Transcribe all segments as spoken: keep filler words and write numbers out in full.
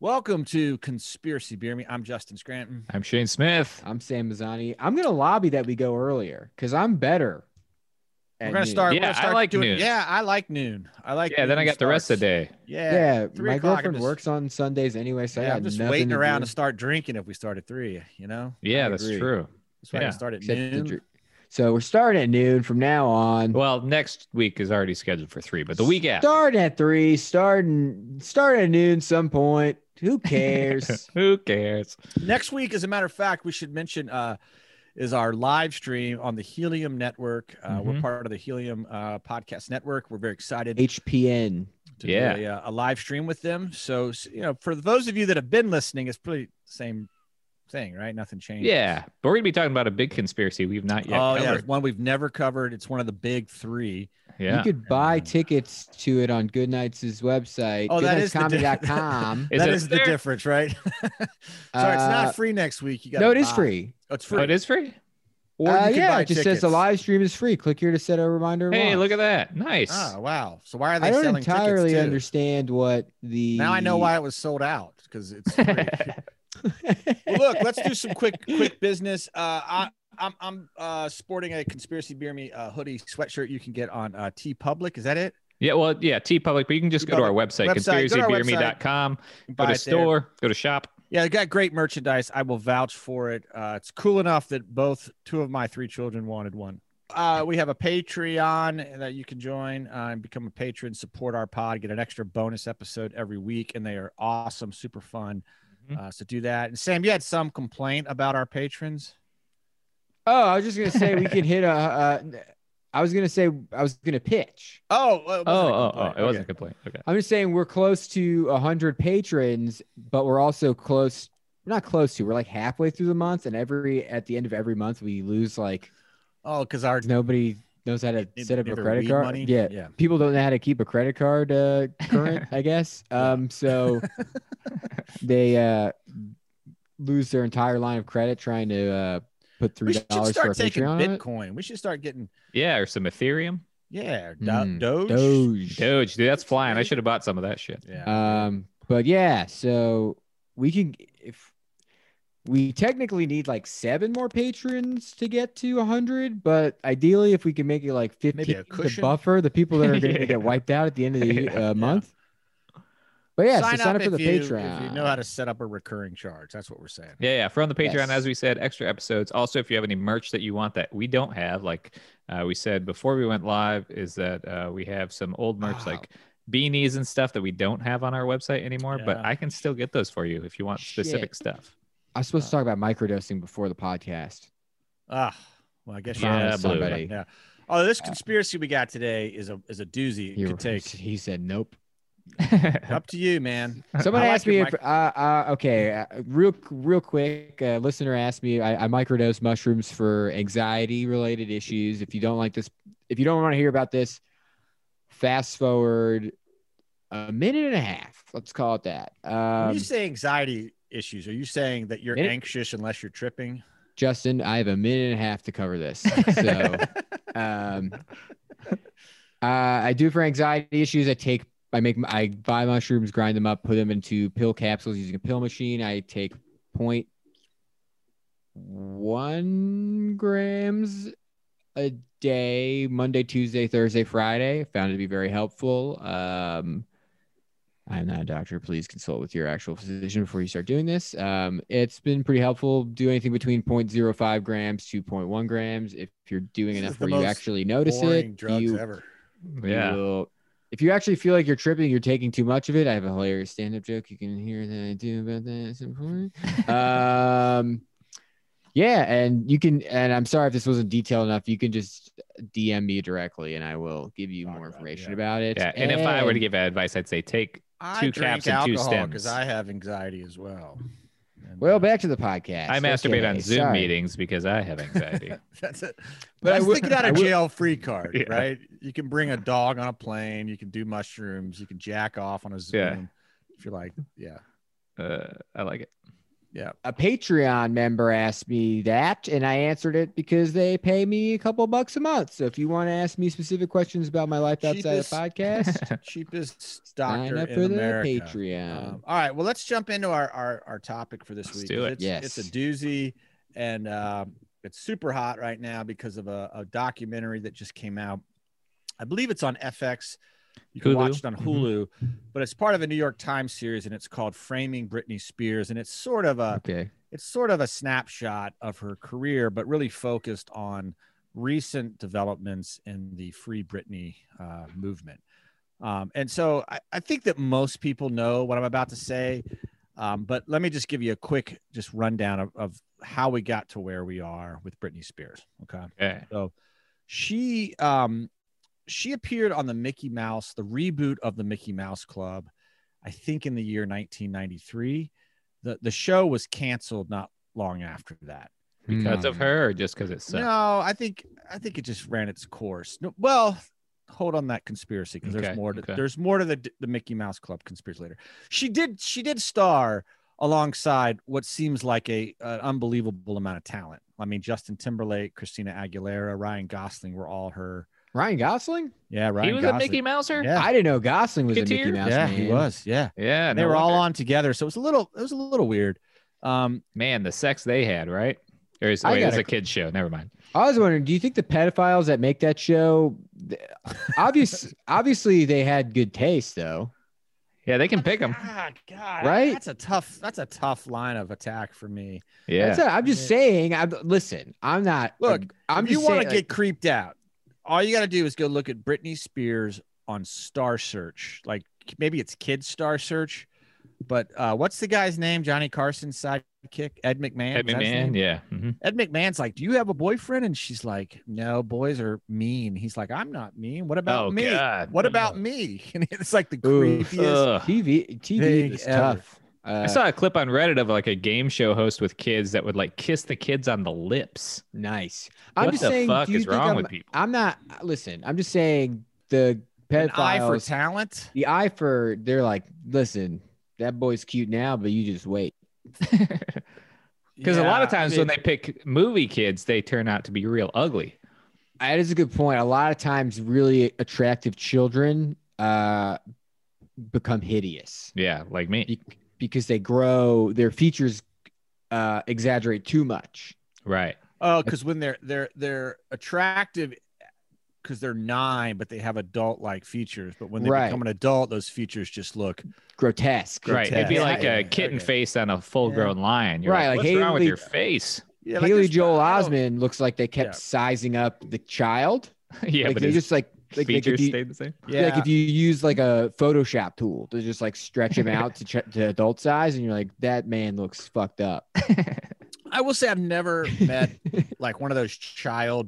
Welcome to Conspiracy Beer Me. I'm Justin Scranton. I'm Shane Smith. I'm Sam Mazzani. I'm gonna lobby that we go earlier because I'm better. We're gonna start. Yeah, we're gonna start I like doing, noon. Yeah, I like noon. I like. Yeah, then I got starts. the rest of the day. Yeah, Yeah, three my o'clock, girlfriend I'm just, works on Sundays anyway, so I Yeah, got I'm just nothing waiting to around do. to start drinking if we start at three. You know. Yeah, I that's agree. true. That's why Yeah. I start at Except the noon. dr- So we're starting at noon from now on. Well, next week is already scheduled for three, but the week after. Starting at three, starting start at noon some point. Who cares? Who cares? Next week, as a matter of fact, we should mention uh, is our live stream on the Helium Network. Uh, We're Mhm. part of the Helium uh, Podcast Network. We're very excited H P N. to Yeah. do a, uh, a live stream with them. So, you know, for those of you that have been listening, it's pretty same thing, right? Nothing changed. Yeah, but we're gonna be talking about a big conspiracy we've not yet Oh, yeah. covered. It's one we've never covered. It's one of the big three. Yeah. You could buy And- tickets to it on Goodnights' website. Oh, that is the goodnightscomedy dot com. Is that it is the there? difference, right? Sorry, it's Uh, not free next week. You got No, it is free. Oh, it's Oh, free. it is free? Or Uh, you can yeah, buy it just tickets. says the live stream is free. Click here to set a reminder. to Hey, launch. look at that. Nice. Oh, wow. So why are they I don't selling entirely tickets too? understand what the. Now I know why it was sold out because it's free. Well, look, let's do some quick quick business. Uh, I, I'm I'm uh, sporting a Conspiracy Beer Me uh, hoodie sweatshirt you can get on uh, T Public. Is that it? Yeah, well, yeah, T Public, but you can just go to our website, Website, go to our conspiracy beer me dot com. Go Buy to it there. store, go to shop. Yeah, it got great merchandise. I will vouch for it. Uh, it's cool enough that both two of my three children wanted one. Uh, we have a Patreon that you can join uh, and become a patron, support our pod, get an extra bonus episode every week, and they are awesome, super fun. Mhm. Uh, so do that. And Sam, you had some complaint about our patrons. Oh, I was just gonna say we could hit a. Uh, I was gonna say I was gonna pitch. Oh, well, it wasn't Oh, a oh, oh, complaint. it wasn't a Okay. complaint. Okay. I'm just saying we're close to a hundred patrons, but we're also close. We're not close to. We're like halfway through the month, and every at the end of every month we lose like Oh, because our nobody knows how to Need- set up need a their credit weed card. money? Yeah, Yeah. people don't know how to keep a credit card uh, current. I guess. Um, so they uh lose their entire line of credit trying to uh put three we should dollars for a start taking Patreon. on it. Bitcoin. We should start getting Yeah, or some Ethereum. yeah, Do- Mm, Doge. Doge. Doge, dude, that's flying. I should have bought some of that shit. Yeah. Um, but yeah, so we can if we technically need like seven more patrons to get to a hundred, but ideally if we can make it like fifty Maybe a to cushion? buffer the people that are going to Yeah. get wiped out at the end of the Yeah. uh, month. But yeah, sign so sign up, up for the if you, Patreon. if you know how to set up a recurring charge. That's what we're saying. Yeah, yeah. For on the Patreon, Yes. as we said, extra episodes. Also, if you have any merch that you want that we don't have, like uh, we said before we went live, is that uh, we have some old merch Wow. like beanies and stuff that we don't have on our website anymore. But Yeah. I can still get those for you if you want specific Shit. stuff. I was supposed to talk about microdosing before the podcast. Ah, well, I guess you Yeah, Promised Blue. somebody. Yeah. Oh, this conspiracy we got today is a is a doozy. It He, could take he said nope. up to you, man. Someone I like asked me your if, uh, uh, okay, uh, real, real quick, a listener asked me, I, I microdose mushrooms for anxiety related issues. If you don't like this, if you don't want to hear about this, fast forward a minute and a half. Let's call it that. When Um, you say anxiety issues, are you saying that you're Minute- anxious unless you're tripping? Justin, I have a minute and a half to cover this. So, um, uh, I do it for anxiety issues. I take, I make, I buy mushrooms, grind them up, put them into pill capsules using a pill machine. I take point one grams a day, Monday, Tuesday, Thursday, Friday. Found it to be very helpful. Um, I'm not a doctor. Please consult with your actual physician before you start doing this. Um, it's been pretty helpful. Do anything between zero point zero five grams to zero point one grams. If you're doing This is enough the where you most actually notice Boring it, drugs you, ever. you Yeah. will- if you actually feel like you're tripping, you're taking too much of it. I have a hilarious stand-up joke you can hear that I do about that at some point. um, yeah, and you can, and I'm sorry if this wasn't detailed enough. You can just D M me directly, and I will give you Talk more about it, information yeah. about it. Yeah. And if I were to And- give advice, I'd say take I two drink caps and two alcohol because stems. I have anxiety as well. And, well, uh, back to the podcast. I masturbate Okay, on Zoom sorry. meetings because I have anxiety. That's it. But But I I was will- thinking out I of will- jail free card, Yeah. right? You can bring a dog on a plane. You can do mushrooms. You can jack off on a Zoom. Yeah. If you're like, yeah. uh, I like it. Yeah. A Patreon member asked me that, and I answered it because they pay me a couple bucks a month. So if you want to ask me specific questions about my life outside Cheapest- of the podcast, Cheapest sign doctor up in for the America. Patreon. Um, all right. Well, let's jump into our our, our topic for this Let's week. do 'cause it. It's, Yes. it's a doozy, and um, it's super hot right now because of a, a documentary that just came out. I believe it's on F X. You can Hulu. watch it on Mhm. Hulu, but it's part of a New York Times series, and it's called "Framing Britney Spears," and it's sort of a Okay. it's sort of a snapshot of her career, but really focused on recent developments in the Free Britney uh, movement. Um, and so I, I think that most people know what I'm about to say, um, but let me just give you a quick just rundown of, of how we got to where we are with Britney Spears. Okay. Okay. So she um, she appeared on the Mickey Mouse, the reboot of the Mickey Mouse Club, I think in the year nineteen ninety-three. The, the show was canceled not long after that. Because of Hmm. her, or just because it sucked? No, I think I think it just ran its course. No, well, hold on that conspiracy because Okay, there's more to okay. there's more to the the Mickey Mouse Club conspiracy later. She did she did star alongside what seems like a an unbelievable amount of talent. I mean, Justin Timberlake, Christina Aguilera, Ryan Gosling were all her. Ryan Gosling? Yeah, Ryan He was Gosling. a Mickey Mouser? Yeah, I didn't know Gosling was a Mickey Ricketeer? Mouse yeah, man. he was. Yeah, Yeah. they no were all wonder. on together, so it was a little it was a little weird. Um, Man, the sex they had, right? Or is, I wait, it's gotta- a kid's show. Never mind. I was wondering, do you think the pedophiles that make that show, th- obvious, obviously they had good taste though. Yeah, they can pick them. God, God, Right? That's a tough. That's a tough line of attack for me. Yeah. That's a, I'm just saying. I'm listen. I'm not. Look, I'm if you just want to saying, get creeped out, all you got to do is go look at Britney Spears on Star Search. Like maybe it's Kid Star Search, but uh, what's the guy's name? Johnny Carson's sidekick, Ed McMahon. Ed Was that his McMahon, name? yeah. hmm Ed McMahon's like, "Do you have a boyfriend?" And she's like, "No, boys are mean." He's like, "I'm not mean. What about Oh, me? God. What about me?" And it's like the Oof. creepiest. Ugh. T V. T V thing is ever. tough. I Uh, saw a clip on Reddit of like a game show host with kids that would like kiss the kids on the lips. nice. I'm What just the saying. fuck do you is think wrong I'm, with people? I'm not. Listen. I'm just saying the An eye for pedophiles. talent. The eye for. They're like, listen, that boy's cute now, but you just wait. Because a lot of Yeah, I times mean- when they pick movie kids, they turn out to be real ugly. That is a good point. A lot of times, really attractive children uh, become hideous Yeah, like me. be- because they grow. Their features uh, exaggerate too much. Right. Oh, because when they're they're they're attractive because they're nine, but they have adult like features. But when they Right. become an adult, those features just look Grotesque. Right. It'd be Grotesque. like Yeah, a kitten okay. face on a full grown lion. You're Right, Like, like What's wrong with Haley- your face? yeah, like Haley this- Joel I don't- Osment looks like they kept Yeah. sizing up the child. yeah, like but they his just like like, like features if you, stayed the same. Yeah, like if you use like a Photoshop tool to just like stretch him out to, ch- to adult size, and you're like, that man looks fucked up. I will say I've never met like one of those child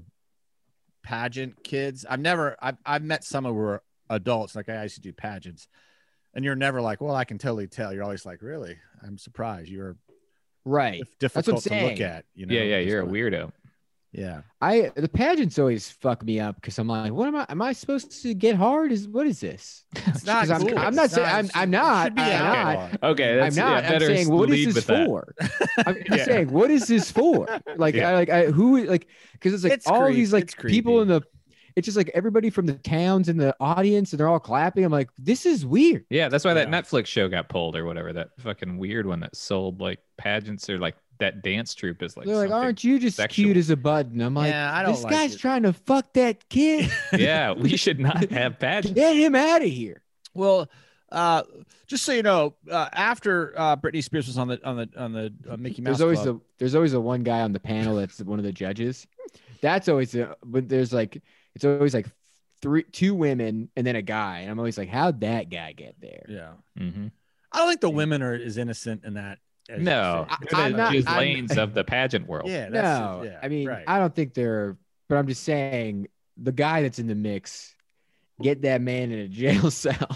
pageant kids. I've never I've I've met some who were adults, like I used to do pageants, and you're never like, well, I can totally tell. You're always like, really? I'm surprised. You're Right. difficult to look saying. at. You know? Yeah, yeah, Just you're a like- weirdo. Yeah. I the pageants always fuck me up because I'm like, what am I? Am I supposed to get hard? Is what is this? It's not 'Cause I'm- cool. I'm It's not saying- I'm- it I'm should- not. it should be I'm outlawed. Okay, I'm that's, not. yeah, I'm better saying, what is lead this with that. for? I'm just Yeah. saying, what is this for? Like, Yeah. I like, I who like, because it's like It's all creep- these like it's people in creepy. the. It's just like everybody from the towns in the audience, and they're all clapping. I'm like, this is weird. Yeah, that's why that Yeah. Netflix show got pulled or whatever. That fucking weird one that sold like pageants or like that dance troupe is like. They're like, something- aren't you just sexual. cute as a button? I'm like, Yeah, I don't this like guy's it. trying to fuck that kid. Yeah, we should not have pageants. Get him out of here. Well, uh, just so you know, uh, after uh, Britney Spears was on the on the on the uh, Mickey Mouse There's always Club, the there's always the one guy on the panel that's one of the judges. That's always the but there's like it's always like three two women and then a guy, and I'm always like, how'd that guy get there? yeah, hmm I don't think the women are as innocent in that. as you No, say. I- they're I'm the not- Ghislaines I'm- lanes of the pageant world. Yeah, that's No, yeah, I mean right. I don't think they're. But I'm just saying the guy that's in the mix, get that man in a jail cell.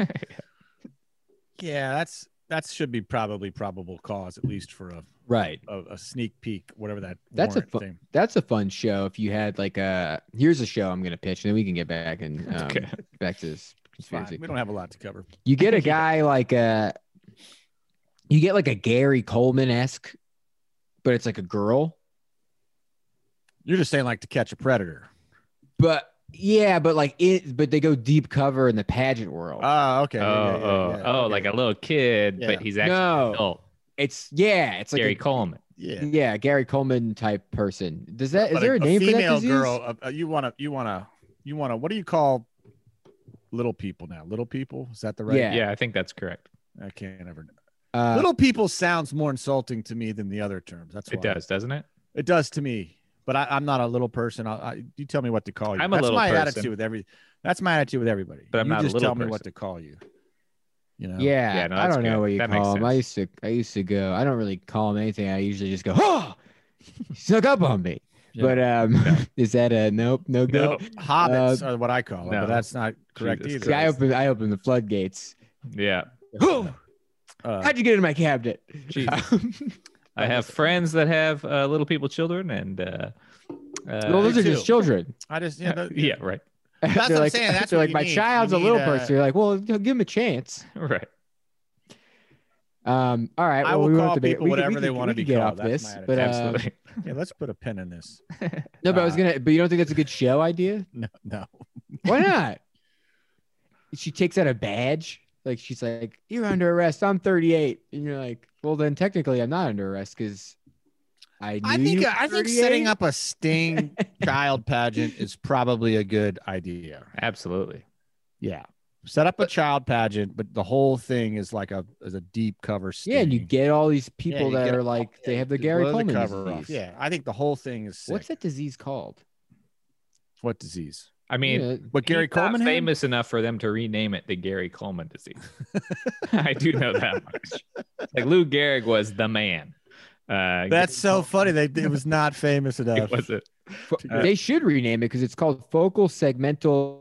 yeah, that's that should be probably probable cause at least for a Right. a, a sneak peek, whatever that. That's a warrant fu- thing. That's a fun show. If you had like a here's a show I'm gonna pitch, and then we can get back and um, Okay. back to this It's fine. conspiracy. We don't have a lot to cover. You get a guy like uh You get like a Gary Coleman esque, but it's like a girl. You're just saying like To Catch a Predator. But yeah, but like it, but they go deep cover in the pageant world. Oh, okay. Oh, yeah, yeah, yeah, oh, yeah, oh, okay. like a little kid, Yeah. but he's actually No. an adult. It's yeah, it's like Gary a, Coleman. Yeah. yeah, Gary Coleman type person. Does that is But there a, name for that female disease? girl? Uh, you want to? You want to? You want to? What do you call little people now? Little people? Is that the right? Yeah. Yeah, I think that's correct. I can't ever. Uh, Little people sounds more insulting to me than the other terms. That's why. It does, doesn't it? It does to me. But I, I'm not a little person. I, I, you tell me what to call you. I'm a that's little my person. attitude with every. That's my attitude with everybody. But I'm you not a just little tell me person. what to call you. You know. Yeah, Yeah, no, I that's don't know good. what you That makes call him. I sense. used to, I used to go. I don't really call him anything. I usually just go, oh, he snuck up on me. Yeah. But um, No. is that a nope? No go. No. Hobbits Uh, are what I call them, no. but that's not correct Jesus either. See, I opened, I opened the floodgates. Yeah. Oh, Uh, how'd you get in my cabinet? Jesus. I have friends that have uh, little people children, and uh, uh, well, those me are just too. children. I just yeah, that- yeah, right, That's they're what I'm like, saying. That's they're what like you my need. child's You a little need, uh, person. You're like, well, give him a chance. right. Um, all right. I well, will we won't call debate- people we could- whatever we they could- wanna we could be get called. off That's this, my but um, Absolutely. Yeah, let's put a pin in this. no, but I was Uh, gonna. But you don't think that's a good show idea? No, no. Why not? She takes out a badge. Like she's like, "You're under arrest. I'm thirty-eight," and you're like, "Well, then technically, I'm not under arrest because I knew I think you were I think thirty-eight." setting up a Sting child pageant is probably a good idea. Absolutely. Yeah, set up a child pageant, but the whole thing is like a is a deep cover. Sting. Yeah, and you get all these Yeah, people you that get are all- like yeah, they have the you Gary blow Coleman cover disease. off. Yeah, I think the whole thing is sick. What's that disease called? What disease? I mean, Yeah, What Gary he's not Coleman had? famous enough for them to rename it the Gary Coleman disease. I do know that much. Like Lou Gehrig was the man. Uh, That's so funny. They it was not famous enough. was it? Fo- they should rename it because it's called focal segmental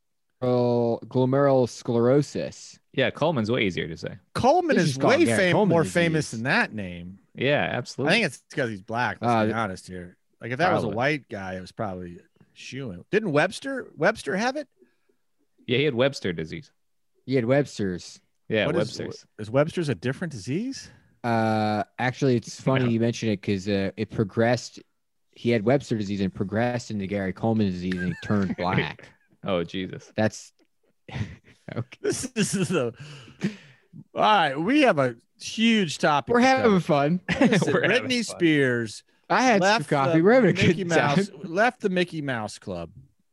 glomerular sclerosis. Yeah, Coleman's way easier to say. Coleman This is is called way Gary fam- Coleman more disease. famous than that name. Yeah, I absolutely. think it's because he's black. Let's be Uh, honest here. Like if that was a probably. white guy, it was probably shooing. Didn't Webster Webster have it? Yeah, he had Webster disease. You had Webster's. Yeah, What is- Webster's. Is Webster's a different disease? Uh, actually, it's funny No. you mention it because uh, it progressed. He had Webster disease and progressed into Gary Coleman disease, and he turned black. Oh, Jesus. That's okay. This, this is a. All right, we have a huge topic. We're to having cover. fun. Listen, We're having Britney fun. Spears I had some left coffee. the We're having a Mickey good Mouse time. left the Mickey Mouse Club.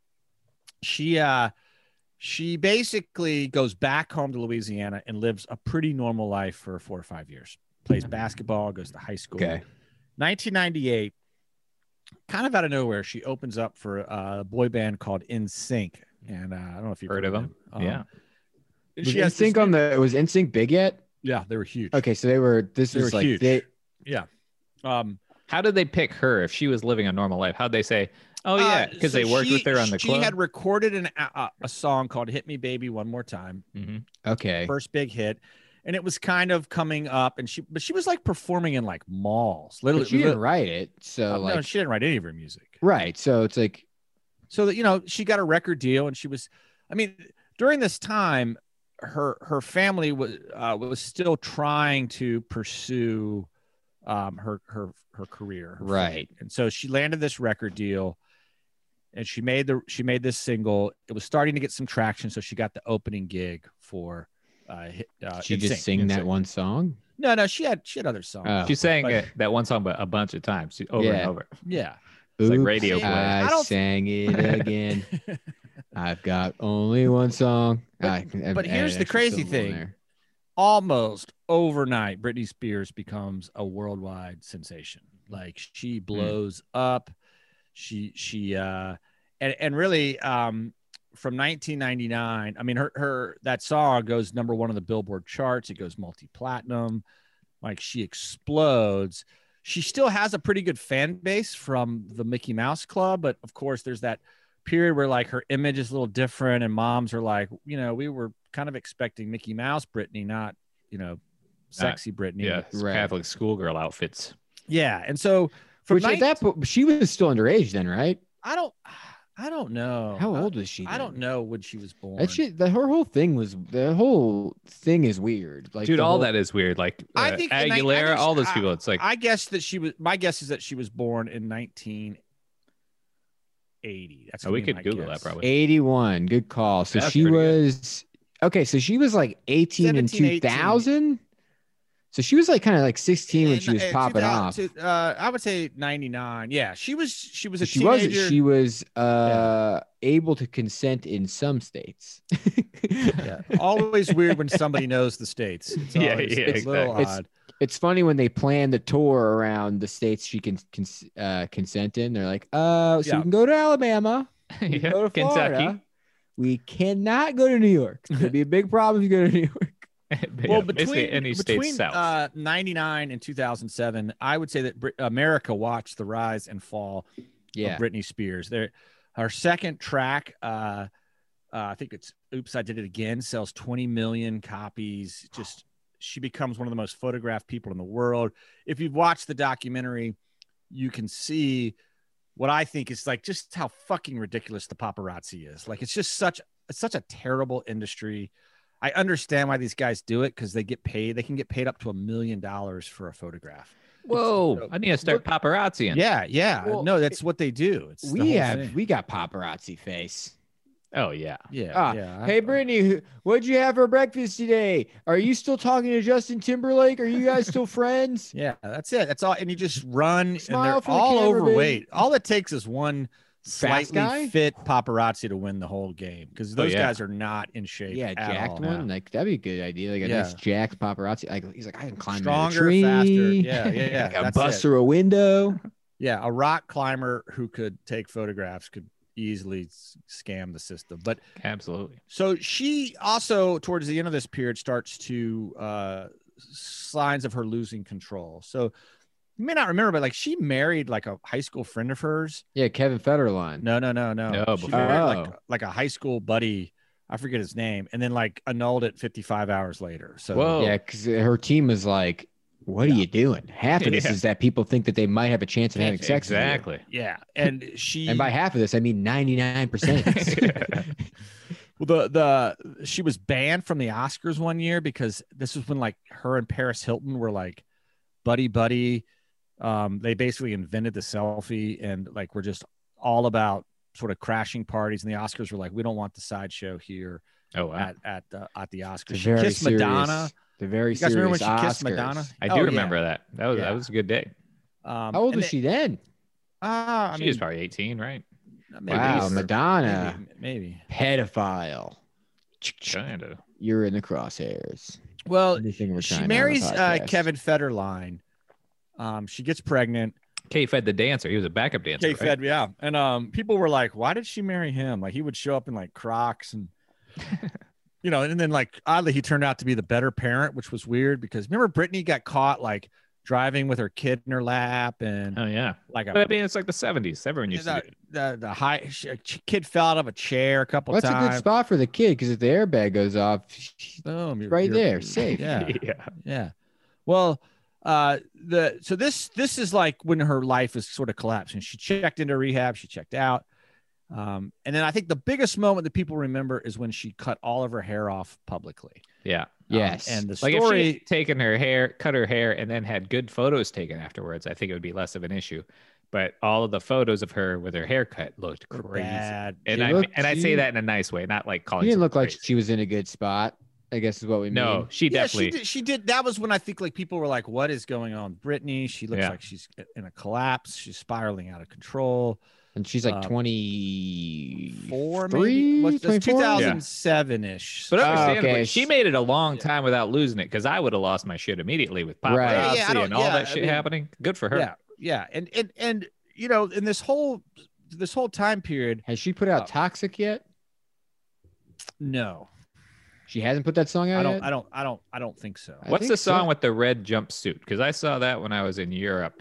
She uh she basically goes back home to Louisiana and lives a pretty normal life for four or five years. Plays basketball, goes to high school. Okay. nineteen ninety-eight, kind of out of nowhere, she opens up for a boy band called In Sync, and uh, I don't know if you've Heard of them? Um, Yeah. Was she has this NSYNC on new- the was NSYNC big yet? Yeah, they were huge. Okay, so they were. This They was were like huge. they. Yeah. Um, How did they pick her if she was living a normal life? How'd they say, oh, yeah, uh, because so they worked she- with her on the She club? had recorded an, a, a song called "Hit Me, Baby, One More Time." Mhm. Okay. First big hit, and it was kind of coming up, and she but she was like performing in like malls. Literally, But she didn't write it, so uh, like no, she didn't write any of her music. right. So it's like So that you know, she got a record deal, and she was. I mean, during this time, her her family was uh, was still trying to pursue um, her her her career, her Right. fate. And so she landed this record deal, and she made the she made this single. It was starting to get some traction, so she got the opening gig for. Uh, hit- uh, she N just Sync. sing N that Sync. one song. No, no, she had she had other songs. Oh. She sang But- it, that one song but a bunch of times over Yeah. and over. Yeah. It's like Oops, radio play. I, I don't- sang it again. I've got only one song. But- I can but add here's an the extra crazy syllable in thing. there. Almost overnight, Britney Spears becomes a worldwide sensation. Like she blows up. She she uh and and really um from nineteen ninety-nine, I mean her her that song goes number one on the Billboard charts. It goes multi-platinum. Like she explodes. She still has a pretty good fan base from the Mickey Mouse Club, but of course there's that period where like her image is a little different, and moms are like, you know, we were kind of expecting Mickey Mouse Britney, not, you know, sexy Britney. Yeah, it's Right. Catholic schoolgirl outfits. Yeah. And so from Which at nine- that point, she was still underage then, right? I don't I don't know. How I- old was she? I don't then? know when she was born. That shit. The her whole thing was the whole thing is weird. Like Dude, the all whole- that is weird. Like uh, I think in ni- I Aguilera, think all she- those people. It's like I guess that she was. My guess is that she was born in nineteen eighty. That's oh, we gonna be could my Google guess. that probably. eighty-one. Good call. So That's she pretty good. was okay. So she was like eighteen in seventeen, two thousand. So she was like kind of like sixteen when In- she was in popping two thousand off. Uh, I would say ninety-nine. Yeah, she was. She was a She was teenager. she was uh able to consent in some states. yeah, always weird when somebody knows the states. It's Yeah, always, yeah, it's a little exactly. odd. It's funny when they plan the tour around the states she can, can uh, consent in. They're like, uh, so Yeah. we can go to Alabama, we can Yeah, go to Florida. Kentucky. We cannot go to New York. It's gonna be a big problem if you go to New York. But Well, yeah, basically between any between state south. uh, ninety-nine and two thousand seven, I would say that Brit- America watched the rise and fall Yeah, of Britney Spears. There, her second track, uh, uh, I think it's "Oops, I Did It Again," sells twenty million copies. Just she becomes one of the most photographed people in the world. If you've watched the documentary, you can see what I think is like just how fucking ridiculous the paparazzi is. Like it's just such it's such a terrible industry. I understand why these guys do it because they get paid. They can get paid up to a million dollars for a photograph. Whoa, so- I need to start paparazzi. Yeah, yeah. Well, no, that's what they do. It's the we whole have thing. we got paparazzi face. Oh yeah. Yeah, Ah, yeah. Hey, Brittany, what'd you have for breakfast today? Are you still talking to Justin Timberlake? Are you guys still friends? Yeah, that's it. That's all. And you just run, Smile and they're for the all camera, overweight. All it takes is one Fast slightly guy? fit paparazzi to win the whole game because those yeah. guys are not in shape. Yeah, at jacked all. one. Like that'd be a good idea. Like a Yeah. nice jacked paparazzi. Like he's like, I can climb Stronger, a tree. faster. Yeah, yeah, yeah. Like a That's bust it. through a window. Yeah, a rock climber who could take photographs could easily s- scam the system. But Absolutely. so she also, towards the end of this period, starts to uh, signs of her losing control. So you may not remember, but like she married like a high school friend of hers. Yeah, Kevin Federline. No, no, no, no. No, she before- married like Oh. like a high school buddy. I forget his name, and then like annulled it fifty-five hours later. So Whoa. Yeah, because her team was like, "What are you doing?" Half of this Yeah. is that people think that they might have a chance of having sex. with you. Exactly. yeah, and she And by half of this, I mean ninety-nine percent. well, the the she was banned from the Oscars one year because this was when like her and Paris Hilton were like buddy buddy. Um, they basically invented the selfie and like we're just all about sort of crashing parties. And the Oscars were like, we don't want the sideshow here Oh wow. at at the at the Oscars. The She very kissed serious, Madonna. The very You guys serious remember when she kissed Oscars. Madonna? I Oh, do yeah. remember that. That was Yeah. that was a good day. Um, How old and was they- she then? Ah, I she mean, was probably eighteen, right? maybe, Wow, or- Madonna, Maybe, maybe. pedophile. Kind of. You're in the crosshairs. Well, Anything we're she trying marries on the uh, podcast. Kevin Federline. Um, she gets pregnant. K-Fed the dancer. He was a backup dancer. K right? Fed, yeah. And um, people were like, why did she marry him? Like he would show up in like Crocs and you know, and then like oddly he turned out to be the better parent, which was weird because remember Britney got caught like driving with her kid in her lap and Oh yeah. like But I a mean, it's like the seventies. Everyone used to the, do it. the, the high sh- kid fell out of a chair a couple Well, that's a times. good spot for the kid because if the airbag goes off, Boom, you're- right you're- there, safe. Yeah. yeah. Yeah. Well, uh, the so this this is like when her life is sort of collapsing. She checked into rehab, she checked out. Um, and then I think the biggest moment that people remember is when she cut all of her hair off publicly. Yeah. Um, Yes. and the Like if she story, had taken her hair, cut her hair, and then had good photos taken afterwards, I think it would be less of an issue. But all of the photos of her with her haircut looked were crazy. bad. And She I looked- and I she- say that in a nice way, not like calling. She didn't someone look like crazy. she was in a good spot, I guess is what we No, mean. she Yeah, definitely. she did, she did. That was when I think like people were like, "What is going on, with Britney? She looks Yeah. like she's in a collapse. She's spiraling out of control." And she's like Um, twenty-four, Four, maybe. What's this? two twenty-four? thousand seven ish. But Oh, understandably, okay. she made it a long Yeah. time without losing it because I would have lost my shit immediately with paparazzi Right. Yeah, yeah, I don't- and all yeah, that I shit mean- happening. Good for her. Yeah, yeah, and and and you know, in this whole this whole time period, Has she put out Oh. Toxic yet? no, She hasn't put that song out I don't, yet? I don't, I don't, I don't think so. I What's think the song so. with the red jumpsuit? Because I saw that when I was in Europe.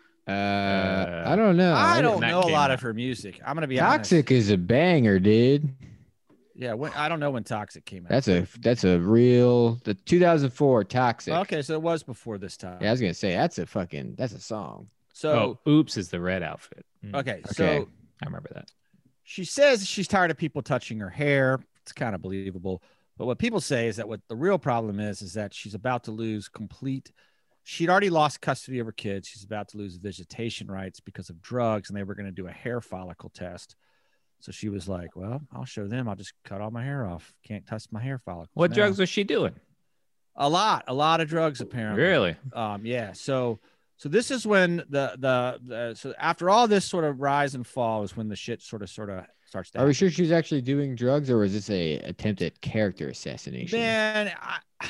Uh, I don't know. I don't that know a came lot out. of her music. I'm gonna be Toxic honest. is a banger, dude. Yeah, when, I don't know when Toxic came out. That's a that's a real the two thousand four Toxic. okay, so it was before this time. Yeah, I was gonna say that's a fucking that's a song. So oh, oops is the red outfit. Mm, okay, Okay. so I remember that. she says she's tired of people touching her hair. It's kind of believable. But what people say is that what the real problem is, is that she's about to lose complete. She'd already lost custody of her kids. She's about to lose visitation rights because of drugs, and they were going to do a hair follicle test. So she was like, well, I'll show them. I'll just cut all my hair off. Can't touch my hair follicles. What now. drugs was she doing? A lot, a lot of drugs, apparently. Really? Um, yeah. So, so this is when the, the, the, so after all this sort of rise and fall is when the shit sort of, sort of starts to Are we happen. sure she was actually doing drugs, or was this a attempt at character assassination? Man, I,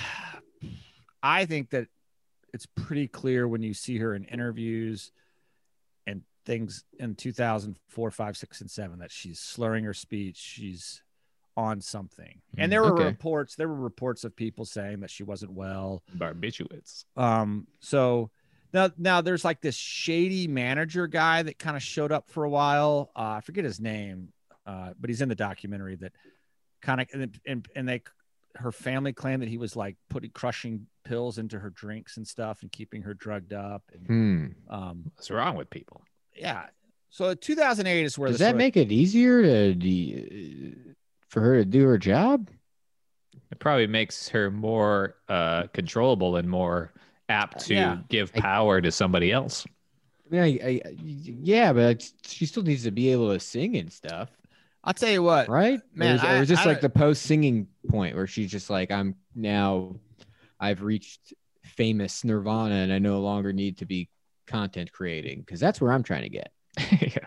I think that it's pretty clear when you see her in interviews and things in two thousand four, five, six, and seven that she's slurring her speech. She's on something. And there were Okay. reports, there were reports of people saying that she wasn't well. Barbiturates. Um, so now, now there's like this shady manager guy that kind of showed up for a while. Uh, I forget his name, uh, but he's in the documentary that kind of, and, and, and they, her family claimed that he was like putting, crushing pills into her drinks and stuff and keeping her drugged up. And, Hmm. um, What's wrong with people? yeah. So two thousand eight is where Does the that sort of- make it easier to de- for her to do her job? It probably makes her more uh, controllable and more apt to Yeah. give I- power to somebody else. I mean, I, I, yeah, but she still needs to be able to sing and stuff, I'll tell you what, right? Man, or is, I- or is this I like don't- the post singing point where she's just like, I'm now, I've reached famous Nirvana and I no longer need to be content creating? Because that's where I'm trying to get. Yeah.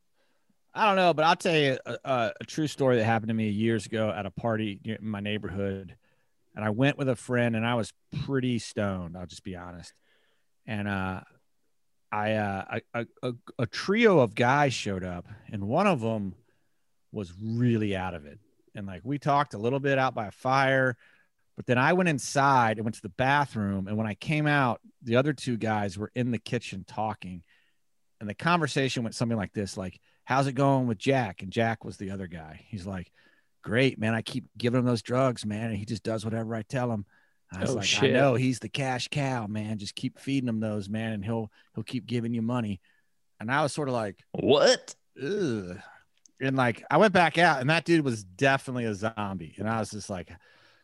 I don't know, but I'll tell you a, a, a true story that happened to me years ago at a party in my neighborhood. And I went with a friend and I was pretty stoned. I'll just be honest. And uh, I, uh, a, a, a trio of guys showed up and one of them was really out of it. And like, we talked a little bit out by a fire, but then I went inside and went to the bathroom. And when I came out, the other two guys were in the kitchen talking. And the conversation went something like this, like, how's it going with Jack? And Jack was the other guy. He's like, great, man. I keep giving him those drugs, man. And he just does whatever I tell him. I was Oh, like, shit. I know he's the cash cow, man. Just keep feeding him those, man. And he'll, he'll keep giving you money. And I was sort of like, What? ugh. And like, I went back out and that dude was definitely a zombie. And I was just like,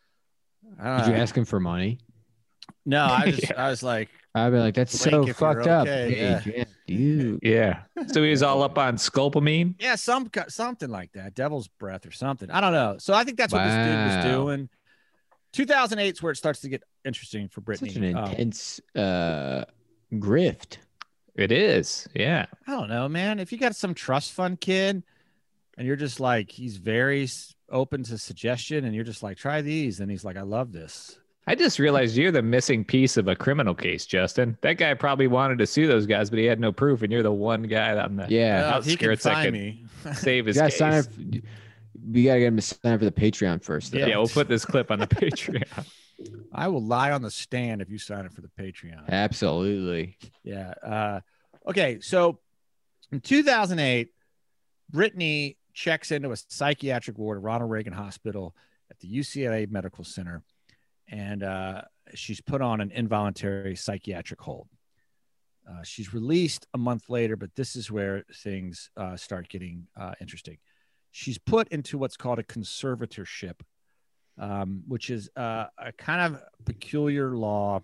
I don't Did you know. ask him for money? No, I just, Yeah. I was like, I'd be like, that's Blink so if you're fucked up. okay, Hey, yeah. Jack, dude. Yeah. So he was all up on scopolamine. yeah, some something like that, devil's breath or something. I don't know. So I think that's what this dude was Wow. doing. two thousand eight is where it starts to get interesting for Britney. Such an Um, intense uh, grift. It is. Yeah. I don't know, man. If you got some trust fund kid, and you're just like, he's very s- open to suggestion, and you're just like, try these, and he's like, I love this. I just realized you're the missing piece of a criminal case, Justin. That guy probably wanted to sue those guys, but he had no proof, and you're the one guy on the Yeah. Well, if he can outskirts that find could me. save You his gotta case. sign up. We gotta get him to sign up for the Patreon first. Though. Yeah, we'll put this clip on the Patreon. I will lie on the stand if you sign up for the Patreon. Absolutely. Yeah. Uh, okay. So in two thousand eight, Britney checks into a psychiatric ward at Ronald Reagan Hospital at the U C L A Medical Center, and uh, she's put on an involuntary psychiatric hold. Uh, she's released a month later, but this is where things uh, start getting uh, interesting. She's put into what's called a conservatorship, um, which is uh, a kind of peculiar law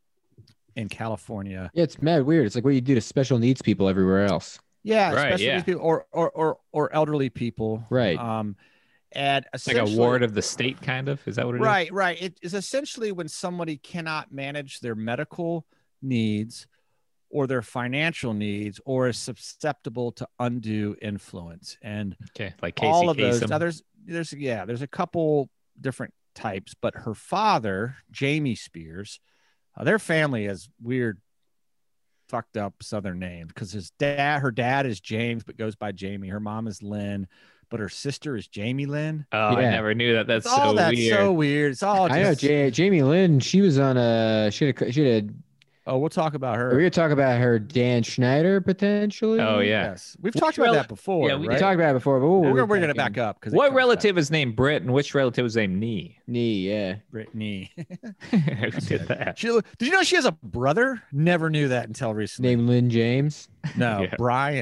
in California. Yeah, it's mad weird. It's like what you do to special needs people everywhere else. Yeah, Right, especially yeah. these people or, or or or elderly people. Right. Um, and Like a essentially- ward of the state, kind of. Is that what it is? Right, right. It is essentially when somebody cannot manage their medical needs or their financial needs or is susceptible to undue influence. And Okay. Like Casey all of those. Kasem. Now there's there's yeah, there's a couple different types, but her father, Jamie Spears, uh, their family has weird fucked up southern names because his dad her dad is James but goes by Jamie. Her mom is Lynn, but her sister is Jamie Lynn. Oh, I Yeah. never knew that. That's It's all so that's weird. so weird. It's all just, I know Ja- Jamie Lynn. She was on a. She had. A, she had. oh, we'll talk about A, her. we're gonna talk about her Dan Schneider potentially. Oh, yeah. Yes, we've Which talked about rel- that before. Yeah, we right? We talked about it before, but we'll, we're, we'll we're gonna back up because What relative is named Britt and which relative is named Nee? Knee, yeah. Brittany. Who did that? She, did you know she has a brother? Never knew that until recently. Named Lynn James. No, Yeah. Brian.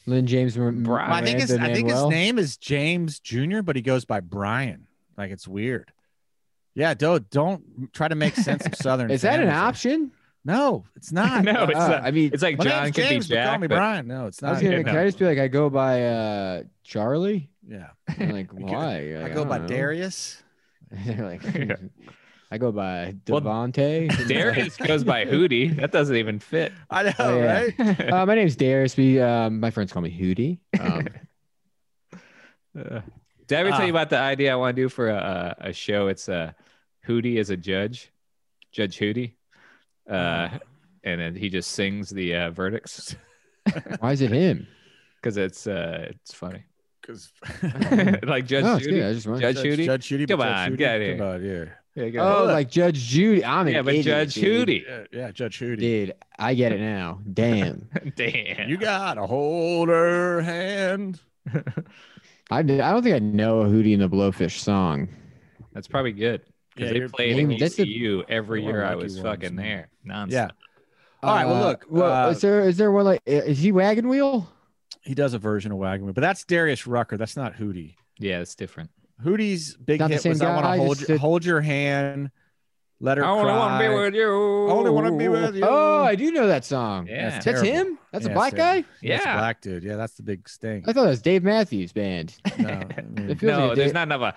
Lynn James. Brian. Well, I think his Miranda I think his Manuel. name is James Junior, but he goes by Brian. Like it's weird. Yeah, don't don't try to make sense of Southern. Is that an families. option? No, it's not. No, it's Uh, not. I mean, It's like My John name's could James, be but call Jack. me but- Brian. No, it's I was not. gonna, Yeah, can no. I just be like, I go by uh, Charlie? Yeah, I'm like, You why? I Like, go by don't know. Darius. They're like, Yeah. I go by Well, Devontae. Darius goes by Hootie. That doesn't even fit. I know, Oh, yeah. right? uh, my name's Darius. We, um, my friends call me Hootie. Um, Uh, did I ever tell Ah. you about the idea I want to do for a, a a show? It's uh, Hootie as a judge, Judge Hootie, uh, and then he just sings the uh, verdicts why is it him? because it's uh, it's funny. Because Like Judge No, it's good. Hootie. I just want. Judge Hootie. Judge Judy. Come on, get out of here. Come on, yeah. Yeah, go Oh, ahead. like Judge Judy. I'm an yeah, but idiot, Judge dude. Hootie. Yeah, yeah, Judge Hootie. Dude, I get it now. Damn. Damn. You gotta hold her hand. I, did- I don't think I know a Hootie and the Blowfish song. That's probably good because Yeah, they you're- played Maybe at that's the- E C U every One of year. the I lucky was ones, fucking man. there. Nonstop. Yeah. All right. Well, Uh, look. Well, uh, is there is there one like is he Wagon Wheel? he does a version of Wagon Wheel, but that's Darius Rucker. That's not Hootie. Yeah, it's different. Hootie's big Not the hit same was "I Want to guy, Hold just Your, a- Hold Your Hand, Let Her I only Cry." want to be with you. I only want to be with you. Oh, I do know that song. Yeah. That's That's terrible. him. That's Yeah, a black it's terrible. guy. That's a Yeah. black dude. Yeah, that's the big sting. I thought that was Dave Matthews Band. No, I It mean, feels No, like a there's Dave- not enough.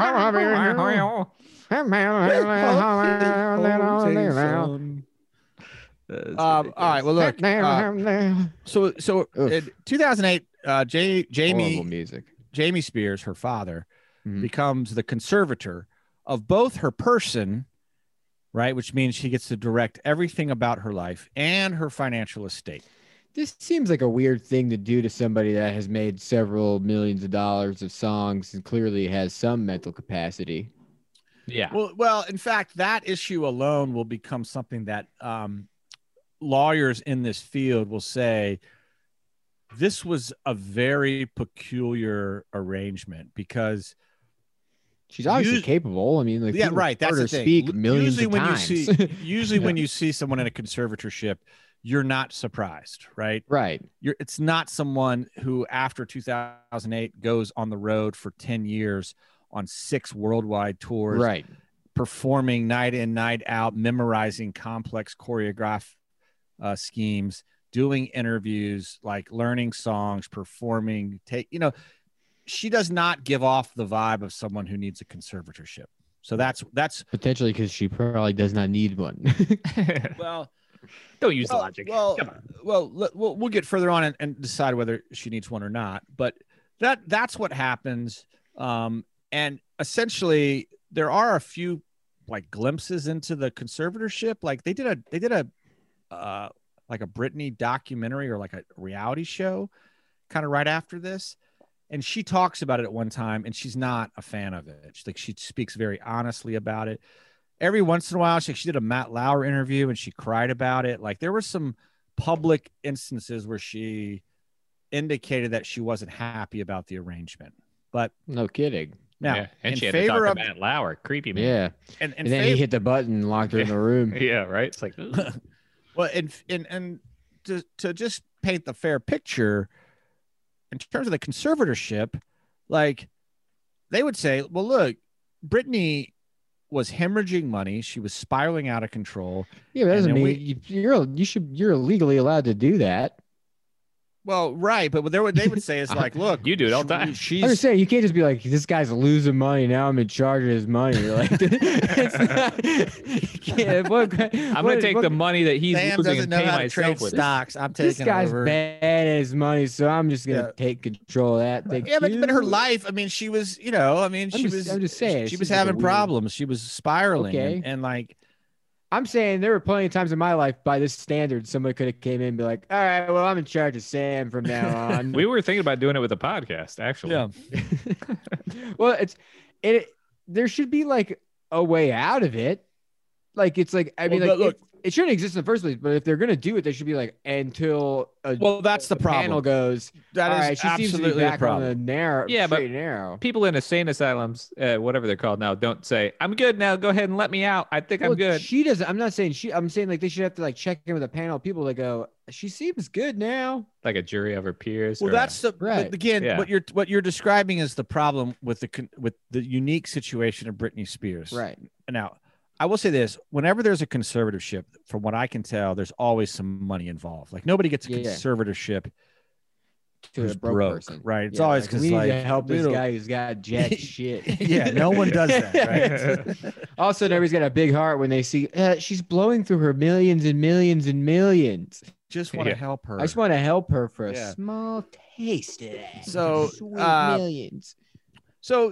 um, all right. Well, look. uh, so, so Oof. in two thousand eight, uh, Jay, Horrible Jamie, music. Jamie Spears, her father, Mhm. becomes the conservator of both her person, right, which means she gets to direct everything about her life and her financial estate. This seems like a weird thing to do to somebody that has made several millions of dollars of songs and clearly has some mental capacity. Yeah. Well, well, in fact, that issue alone will become something that um, lawyers in this field will say this was a very peculiar arrangement because She's obviously Us- capable. I mean, like, yeah, people right. That's heard the her thing. speak L- millions usually of when times. you see, usually when you see someone in a conservatorship, you're not surprised, right? right. You're. It's not someone who, after two thousand eight, goes on the road for ten years on six worldwide tours, Right. performing night in, night out, memorizing complex choreograph uh, schemes, doing interviews, like learning songs, performing. Take you know. She does not give off the vibe of someone who needs a conservatorship. So that's that's Potentially because she probably does not need one. well, Don't use well, logic. well, Come on. well, let- we'll we'll get further on and, and decide whether she needs one or not. But that that's what happens. Um, and essentially, there are a few like glimpses into the conservatorship. Like they did a they did a uh, like a Britney documentary or like a reality show, kind of right after this. And she talks about it at one time, and she's not a fan of it. She's like she speaks very honestly about it. Every once in a while, she, she did a Matt Lauer interview, and she cried about it. Like there were some public instances where she indicated that she wasn't happy about the arrangement. But No kidding. now, Yeah. And in she had to talk favor to of Matt Lauer. Creepy man. Yeah. and, and And then fav- he hit the button and locked her in the room. Yeah, right. It's like, ugh. well, and and and to to just paint the fair picture in terms of the conservatorship, like they would say, well, look, Brittany was hemorrhaging money. She was spiraling out of control. Yeah, but that And doesn't then mean you, you're you should you're legally allowed to do that. Well, right, but what they would they would say is like, look, You do it all the time. I'm She's just saying you can't just be like, this guy's losing money now. I'm in charge of his money. You're like, it's not, you can't, what, I'm going to take the money that he's Sam losing doesn't and know pay how to trade myself with it. stocks. I'm This taking guy's over. bad at his money, so I'm just gonna Yeah. take control of that. Thank Yeah, but, you. but her life, I mean, she was, you know, I mean, I'm she just- was, I'm just saying, she it was seems like a having weird- problems. She was spiraling. Okay. And, and like, I'm saying there were plenty of times in my life by this standard, somebody could have came in and be like, all right, well, I'm in charge of Sam from now on. We were thinking about doing it with a podcast, actually. yeah. Well, it's it. There should be like a way out of it. Like it's like I mean, Well, like look- if, it shouldn't exist in the first place. But if they're gonna do it, they should be like until a, Well, that's the, the problem. panel goes. That All is right, she seems to be absolutely the back on the problem. narrow, Yeah, but- straight and narrow. People in insane asylums, uh, whatever they're called now, don't say, "I'm good now. Go ahead and let me out. I think I'm Well, good." She doesn't. I'm not saying she. I'm saying like they should have to like check in with a panel of people that go. She seems good now. Like a jury of her peers. Well, or that's the Right. but again Yeah. what you're what you're describing is the problem with the con- with the unique situation of Britney Spears. Right. Now, I will say this: whenever there's a conservatorship, from what I can tell, there's always some money involved. Like nobody gets a Yeah. conservatorship To who's a broke, broke, person, right? It's Yeah, always like, because we need like to help we this don't- guy who's got jack shit. Yeah, no one does that, right? All of a sudden, everybody's got a big heart when they see uh, she's blowing through her millions and millions and millions. Just want to Yeah. help her. I just want to help her for a Yeah. small taste of that. So, Sweet uh, millions. So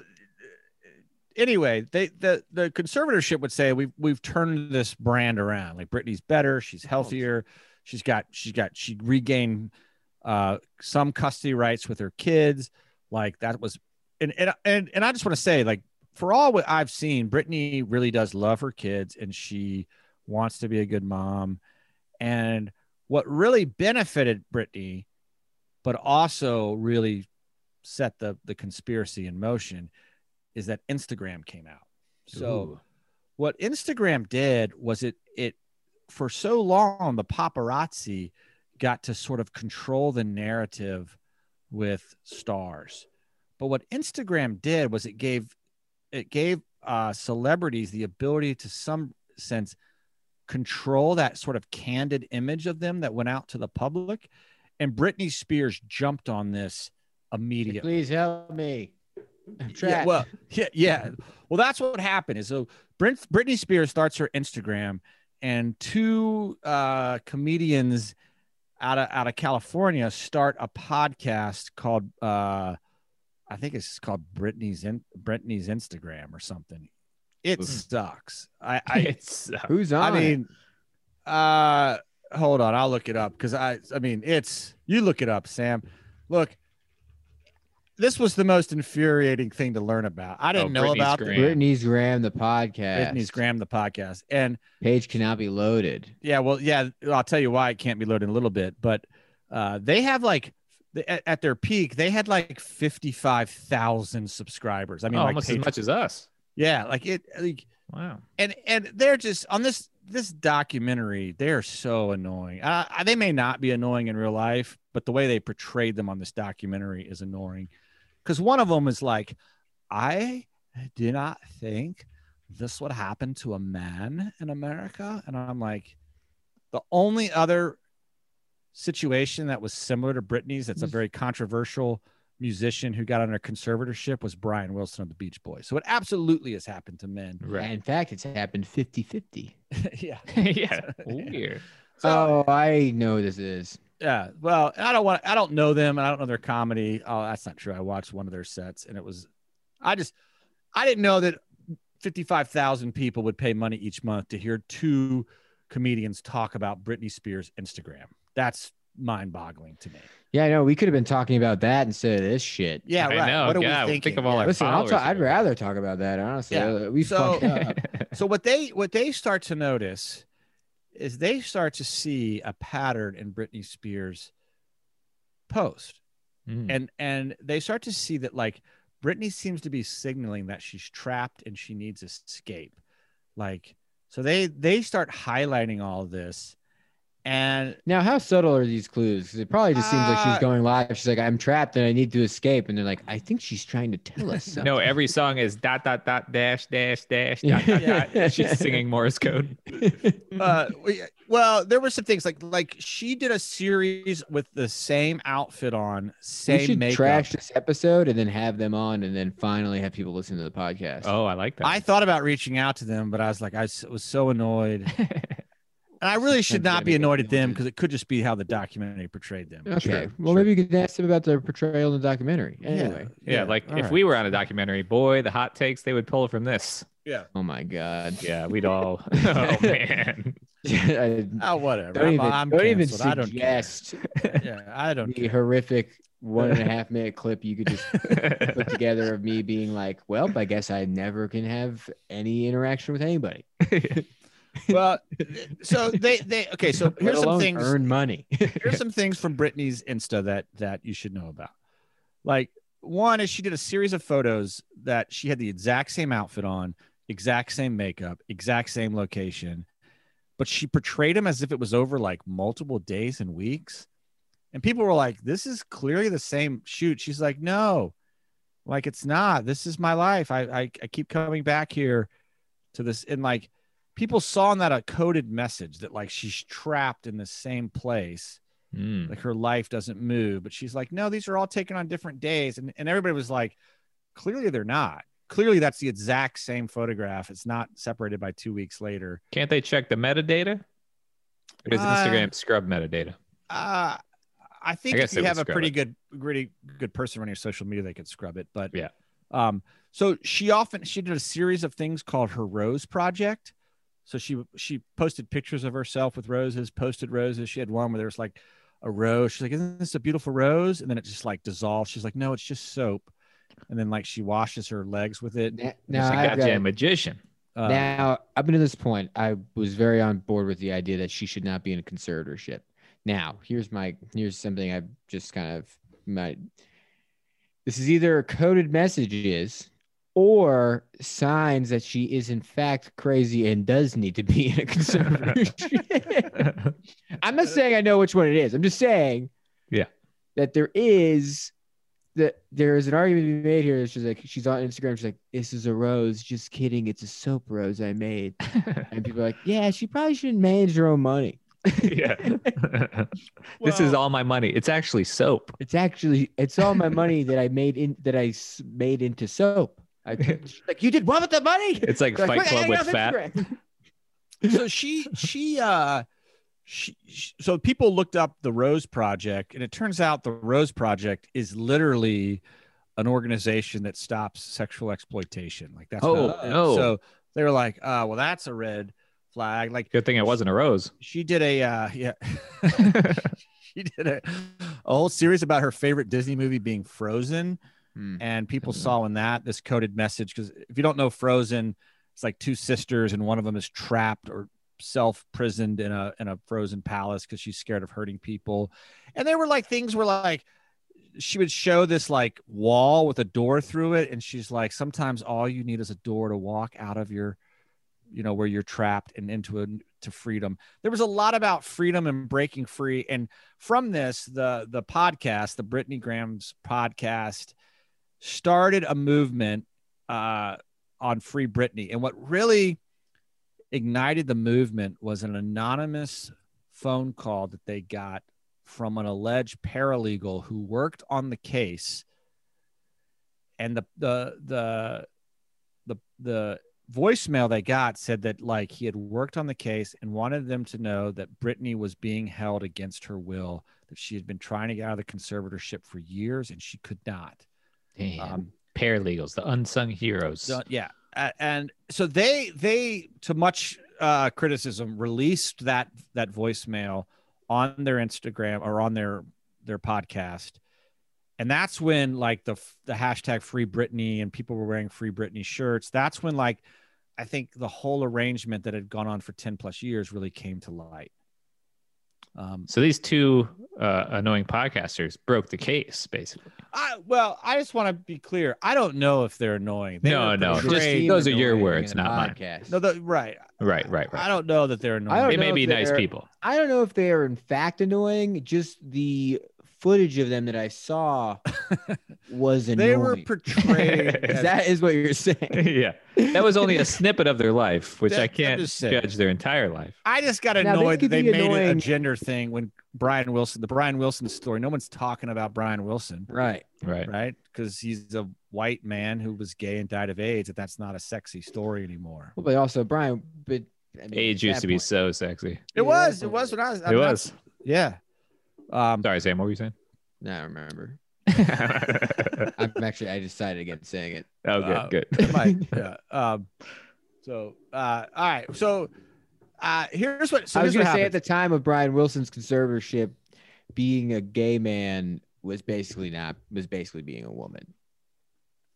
anyway, they the the conservatorship would say we've we've turned this brand around. Like Britney's better, she's healthier, she's got she's got she regained uh some custody rights with her kids. Like that was and and and, and I just want to say, like, for all what I've seen, Britney really does love her kids and she wants to be a good mom. And what really benefited Britney, but also really set the the conspiracy in motion, is that Instagram came out. So Ooh. what Instagram did was it it for so long the paparazzi got to sort of control the narrative with stars. But what Instagram did was it gave it gave uh, celebrities the ability to some sense control that sort of candid image of them that went out to the public. And Britney Spears jumped on this immediately. Please help me. I'm Yeah, trapped. well, yeah, yeah. Well, that's what happened. Is so Brit- Britney Spears starts her Instagram, and two uh, comedians out of out of California start a podcast called uh, I think it's called Britney's in Britney's Instagram or something. It Oof. sucks. I, I it's uh, Who's on? I it? mean, uh, hold on, I'll look it up because I, I mean, it's you look it up, Sam. Look, this was the most infuriating thing to learn about. I didn't Oh, know Britney's about Graham. the Britney's Graham, the podcast. Britney's Graham, the podcast, and Page cannot be loaded. yeah, well, yeah, I'll tell you why it can't be loaded in a little bit, but uh, they have like at, at their peak, they had like fifty-five thousand subscribers. I mean, oh, like almost as Patreon- much as us. yeah, like it, like. Wow. and and they're just on this this documentary, they're so annoying. Uh, they may not be annoying in real life, but the way they portrayed them on this documentary is annoying. Because one of them is like, I did not think this would happen to a man in America. And I'm like, the only other situation that was similar to Britney's that's a very controversial musician who got under conservatorship was Brian Wilson of the Beach Boys. So it absolutely has happened to men. Right. In fact, it's happened fifty-fifty. Yeah. yeah. Weird. So, Oh, I know what this is. yeah. Well, I don't want, I don't know them and I don't know their comedy. Oh, that's not true. I watched one of their sets and it was, I just, I didn't know that fifty-five thousand people would pay money each month to hear two comedians talk about Britney Spears' Instagram. That's mind boggling to me. Yeah, I know. We could have been talking about that instead of this shit. Yeah. I Right. know, What are yeah, we think thinking? of all Yeah. our- Listen, I'll followers talk, I'd here. rather talk about that, honestly. Yeah. Uh, We So- fucked up. So what they what they start to notice is they start to see a pattern in Britney Spears' post, Mm. and and they start to see that like Britney seems to be signaling that she's trapped and she needs escape. Like, so they they start highlighting all of this, and Now, how subtle are these clues? Because it probably just seems like Uh, she's going live. She's like, I'm trapped and I need to escape. And they're like, I think she's trying to tell us something. No, every song is dot dot dot dash dash dash dot dot Yeah. dot. She's singing Morse code. uh, we, well, there were some things like like she did a series with the same outfit on, we same should makeup. trash this episode and then have them on and then finally have people listen to the podcast. Oh, I like that. I thought about reaching out to them, but I was like, I s- was so annoyed. And I really should Sometimes not you be gotta annoyed get at them annoyed. because it could just be how the documentary portrayed them. Okay. Sure, well, sure. maybe you could ask them about their portrayal in the documentary. Anyway. yeah, like all if right. we were on a documentary, boy, the hot takes they would pull from this. yeah. Oh my God. Yeah, we'd all. Oh man. I- Oh, whatever. don't I'm, even, I'm don't even canceled. I don't care. suggest Yeah, I don't the care. horrific one and a half minute clip you could just put together of me being like, well, I guess I never can have any interaction with anybody. Well, so they they okay. So Let here's some alone things. earn money. Here's some things from Britney's Insta that that you should know about. Like one is she did a series of photos that she had the exact same outfit on, exact same makeup, exact same location, but she portrayed him as if it was over like multiple days and weeks. And people were like, this is clearly the same shoot. She's like, no, like it's not. This is my life. I I, I keep coming back here to this. And like people saw in that a coded message that like she's trapped in the same place. Mm. Like her life doesn't move, but she's like, no, these are all taken on different days. And, and everybody was like, clearly they're not. Clearly that's the exact same photograph. It's not separated by two weeks later. Can't they check the metadata? Or does Uh, Instagram scrub metadata? Uh, I think I guess if you they would have a scrub pretty it. good, really good person running your social media, they could scrub it. But Yeah. Um, so she often she did a series of things called her Rose Project. So she she posted pictures of herself with roses, posted roses. She had one where there was like a rose. She's like, isn't this a beautiful rose? And then it just like dissolved. She's like, no, it's just soap. And then like she washes her legs with it. Now, She's now a I've got- goddamn magician. Uh, Now, up until this point, I was very on board with the idea that she should not be in a conservatorship. Now, here's my here's something I've just kind of my. This is either coded messages or signs that she is in fact crazy and does need to be in a conservatorship. I'm not saying I know which one it is. I'm just saying, Yeah. that there is that there is an argument to be made here. She's like, she's on Instagram. She's like, this is a rose. Just kidding. It's a soap rose I made. And people are like, yeah, she probably shouldn't manage her own money. Yeah. This is Well- all my money. It's actually soap. It's actually, it's all my money that I made in that I s- made into soap. I she's like, you did what with the money? It's like They're Fight "Quick, I Club gotta with get off fat. Instagram." so she she uh she, she so people looked up the Rose Project, and it turns out the Rose Project is literally an organization that stops sexual exploitation. Like that's Oh, not- no. So they were like, uh, well, that's a red flag. Like Good thing it wasn't a rose. she did a uh yeah she did a, a whole series about her favorite Disney movie being Frozen. Hmm. And people Mhm. saw in that this coded message, because if you don't know Frozen, it's like two sisters and one of them is trapped or self-prisoned in a in a frozen palace because she's scared of hurting people. And there were like things where like she would show this like wall with a door through it, and she's like, sometimes all you need is a door to walk out of your, you know, where you're trapped and into a to freedom. There was a lot about freedom and breaking free. And from this, the the podcast, the Brittany Graham's podcast, started a movement uh, on Free Britney. And what really ignited the movement was an anonymous phone call that they got from an alleged paralegal who worked on the case. And the the the the the voicemail they got said that like he had worked on the case and wanted them to know that Britney was being held against her will, that she had been trying to get out of the conservatorship for years and she could not. Damn. Um, Paralegals, the unsung heroes. So, yeah, uh, and so they they to much uh, criticism released that that voicemail on their Instagram or on their their podcast, and that's when like the the hashtag Free Britney and people were wearing Free Britney shirts. That's when like I think the whole arrangement that had gone on for ten plus years really came to light. Um, So these two uh, annoying podcasters broke the case, basically. I, well, I just want to be clear. I don't know if they're annoying. They No, were no, portrayed- just- Seem those are your annoying words, in a not mine. podcast. no, the, right. Right, right, I right. don't know that they're annoying. I don't They know may if be nice they're- people. I don't know if they are in fact annoying. Just the footage of them that I saw was annoying. They were portrayed. as- that is what you're saying. Yeah. That was only a snippet of their life, which That- I I'm can't just saying. judge their entire life. I just got Now, this annoyed that could they be made it a annoying- gender thing when Brian Wilson, the Brian Wilson story, no one's talking about Brian Wilson, Right. Right. right? Because he's a white man who was gay and died of AIDS. That that's not a sexy story anymore. Well, but also Brian, but I mean, Age at used that to be point- so sexy. It Yeah, was. that's It was when I was. I It mean, was. that's- Yeah. Um, Sorry, Sam, what were you saying? No, I remember. oh, I'm actually I decided against saying it. good, Uh, good. Mike, yeah. Um, so, uh, all right. So, uh, here's what. So I was here's going what to say at happened. the time of Brian Wilson's conservatorship, being a gay man was basically not was basically being a woman.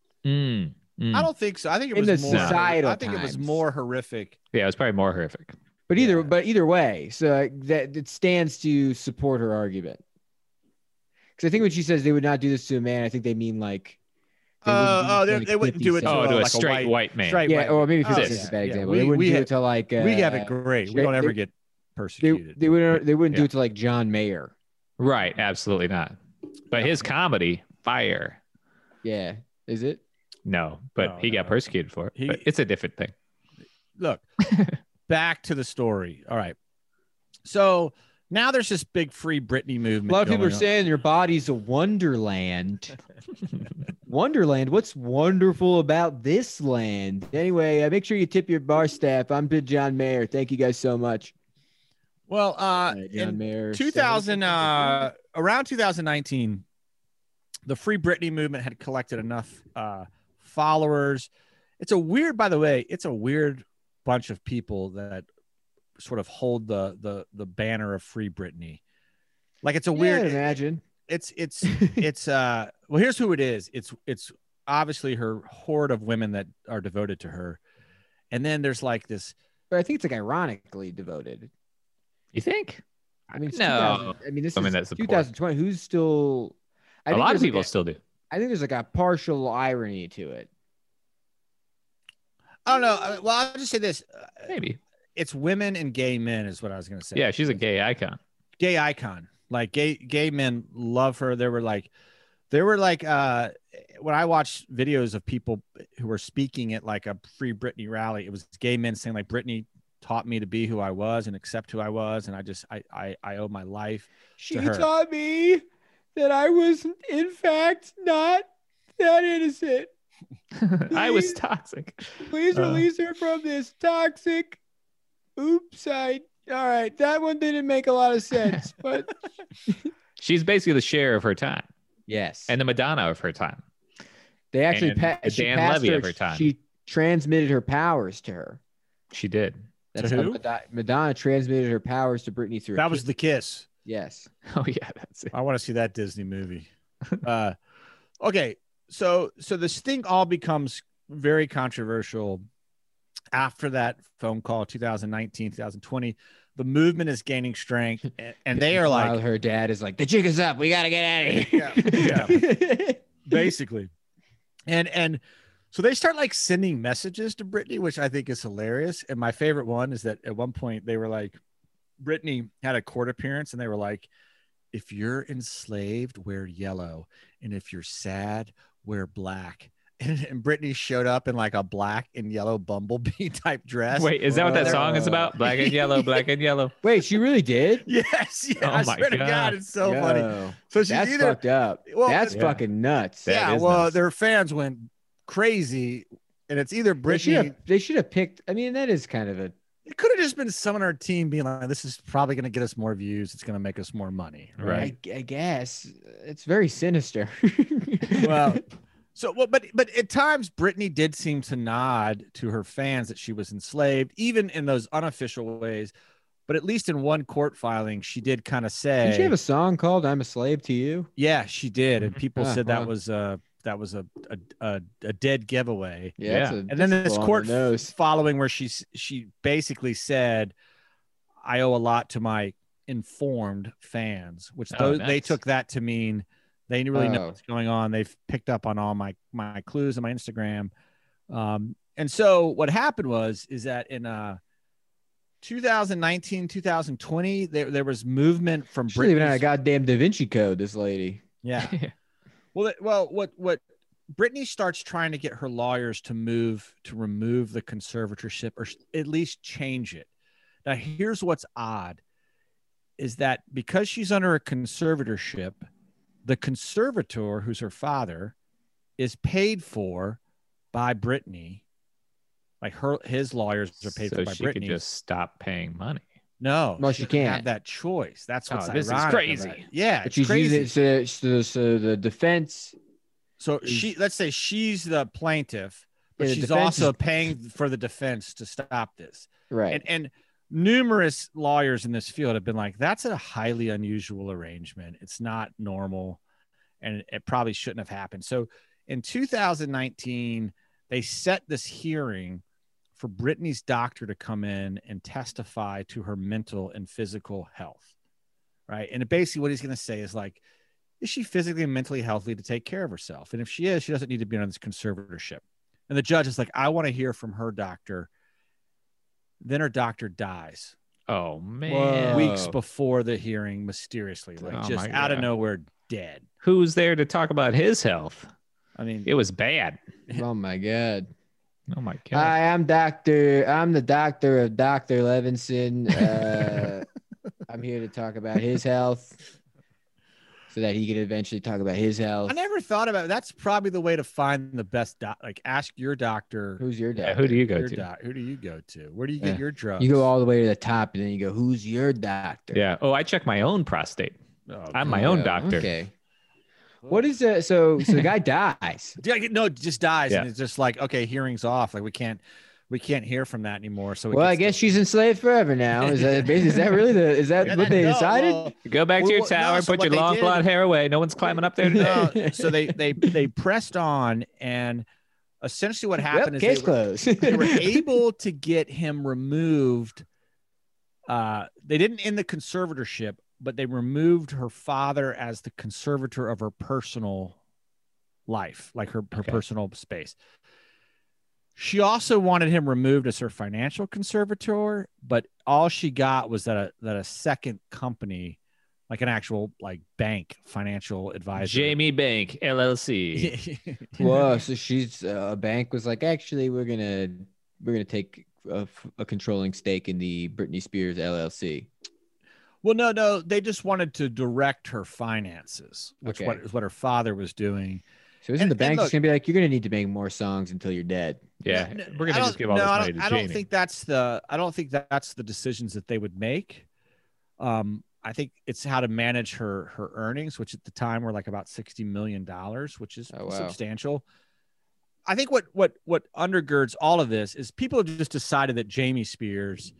Mm, mm. I don't think so. I think it In was the more. societal I think it was times. more horrific. Yeah, it was probably more horrific. But either Yeah. but either way, so like, that it stands to support her argument. Because I think when she says they would not do this to a man, I think they mean like they wouldn't Uh, do oh, this to, they, like, they wouldn't fifty do it to, Cent. Oh, uh, to a like straight white, white man. Straight Yeah, white or man. maybe Oh, fifty Cent's yeah, a bad yeah. example. We, They wouldn't we do ha- it to like uh, we have it great. We don't they- ever they- get They, persecuted. they wouldn't they wouldn't do Yeah. it to like John Mayer. Right, absolutely not. But his comedy, fire. Yeah, is it? No, but No, he got no. persecuted for it. He- but it's a different thing. Look, back to the story. All right. So now there's this big free Britney A movement. lot of people are going on. saying your body's a wonderland. Wonderland. What's wonderful about this land? Anyway, uh, make sure you tip your bar staff. I'm Big John Mayer. Thank you guys so much. Well, uh, All right, John in Mayer. two thousand, uh, around two thousand nineteen, the Free Britney movement had collected enough uh, followers. It's a weird, by the way, it's a weird bunch of people that sort of hold the the the banner of Free Britney. Like it's a Yeah, weird. I'd imagine. It's it's it's uh. Well, here's who it is. It's it's obviously her horde of women that are devoted to her, and then there's like this. But I think it's like ironically devoted. You think? I mean, it's No. two thousand I mean, this Women is that support. twenty twenty. Who's still? I A think lot of there's like people a- still do. I think there's like a partial irony to it. I don't know. uh, Well, I'll just say this. uh, Maybe. It's women and gay men is what I was gonna say. Yeah, she's a gay icon. Gay icon. Like gay gay men love her. There were like, there were like uh, when I watched videos of people who were speaking at like a Free Britney rally, it was gay men saying like Britney taught me to be who I was and accept who I was, and I just I I, I owe my life. She To her. taught me that I was, in fact, not that innocent. I was Please. toxic. Please Uh. release her from this toxic. Oops, I. All right, that one didn't make a lot of sense, but She's basically the Cher of her time yes, and the Madonna of her time. they actually and pa- the she Dan passed Levy her, of her time. She transmitted her powers to her. She did. That's To how who? Madonna, Madonna transmitted her powers to Britney through. a That was kiss. the kiss. yes. Oh yeah, that's it. I want to see that Disney movie. uh, okay, so so this thing all becomes very controversial after that phone call, twenty nineteen, twenty twenty. The movement is gaining strength, and, and they are While like her dad is like, the jig is up. We gotta get out of here. Yeah, basically, and and so they start like sending messages to Britney, which I think is hilarious. And my favorite one is that at one point they were like, Britney had a court appearance, and they were like, if you're enslaved, wear yellow. And if you're sad, wear black. And, and Britney showed up in like a black and yellow bumblebee type dress. Wait, is that what that song is about? Black and yellow, black and yellow. Wait, she really did? Yes. Yeah. Oh I my swear to God. God, it's so funny. Yo, So she's that's either, fucked up. well, that's yeah. fucking nuts. That yeah, is well, nuts. their fans went crazy. And it's either They should Britney. have they should have picked. I mean, that is kind of a It could have just been someone on our team being like, this is probably going to get us more views. It's going to make us more money. Right. I, I guess it's very sinister. Well, so, well, but, but at times Britney did seem to nod to her fans that she was enslaved, even in those unofficial ways. But at least in one court filing, she did kind of say, Did she have a song called "I'm a Slave to You"? yeah, she did. And people Ah, said that wow. was a, that was a, a, a, a dead giveaway. Yeah. that's a- And then that's this on court the nose. following where she's, she basically said, I owe a lot to my informed fans, which Oh, those, they nice. took that to mean they really know Oh. what's going on. They've picked up on all my, my clues on my Instagram. Um, and so what happened was, is that in, uh, twenty nineteen, twenty twenty, there, there was movement from She's even on a Britney's- goddamn Da Vinci Code. This lady. yeah. Well, it- well, what what Britney starts trying to get her lawyers to move to remove the conservatorship or s- at least change it. Now, here's what's odd is that because she's under a conservatorship, the conservator, who's her father, is paid for by Britney. Like her, his lawyers are paid so for by she Britney. could just stop paying money. no, Well, she doesn't have can't. that choice. That's Oh, what's this is ironic crazy. about it. Yeah, But it's she's crazy. using it so, so, so the defense. So is- she, let's say she's the plaintiff, but Yeah, the she's defense also is- paying for the defense to stop this. Right. And and numerous lawyers in this field have been like, that's a highly unusual arrangement. It's not normal, and it probably shouldn't have happened. So in two thousand nineteen, they set this hearing for Britney's doctor to come in and testify to her mental and physical health, right? And basically what he's going to say is like, is she physically and mentally healthy to take care of herself? And if she is, she doesn't need to be on this conservatorship. And the judge is like, I want to hear from her doctor. Then her doctor dies. Oh, man. Whoa. Weeks before the hearing, mysteriously, like Oh, just my out of God. nowhere, dead. Who's there to talk about his health? I mean, It was bad. Oh my God. Oh, my God. Hi, I'm Doctor I'm the doctor of Doctor Levinson. Uh, I'm here to talk about his health so that he can eventually talk about his health. I never thought about it. That's probably the way to find the best doc. Like, ask your doctor. Who's your Yeah, doctor? who do you go your to? doc, who do you go to? Where do you get Yeah. your drugs? You go all the way to the top and then you go, who's your doctor? Yeah. Oh, I check my own prostate. Oh, I'm my own Oh, doctor. Okay. What is that? So, so the guy dies. Yeah, no, it just dies, Yeah. and it's just like, okay, hearing's off. Like we can't, we can't hear from that anymore. So it Well, I gets guess to- she's enslaved forever now. Is that is that really the is that Yeah, what they no, decided? well, Go back to Well, your well, no, tower and so put what your they long did- blonde hair away. No one's climbing up there today. no, so they they they pressed on, and essentially what happened Yep, is case they were, closed. they were able to get him removed. Uh, they didn't end the conservatorship, but they removed her father as the conservator of her personal life, like her, her Okay. personal space. She also wanted him removed as her financial conservator, but all she got was that a, that a second company, like an actual like bank financial advisor. Jamie Bank, L L C. Whoa, so she's uh, a bank was like, actually, we're gonna we're gonna take a, f- a controlling stake in the Britney Spears L L C. Well, no, no, they just wanted to direct her finances, which Okay. what is what her father was doing. So isn't And- the and bank look- just gonna be like, you're gonna need to make more songs until you're dead? Yeah. No, no, We're I gonna just don't- give all no, this I money don't, to I Jamie. don't think that's the. I don't think that that's the decisions that they would make. Um, I think it's how to manage her her earnings, which at the time were like about sixty million dollars, which is Oh, wow. substantial. I think what what what undergirds all of this is people have just decided that Jamie Spears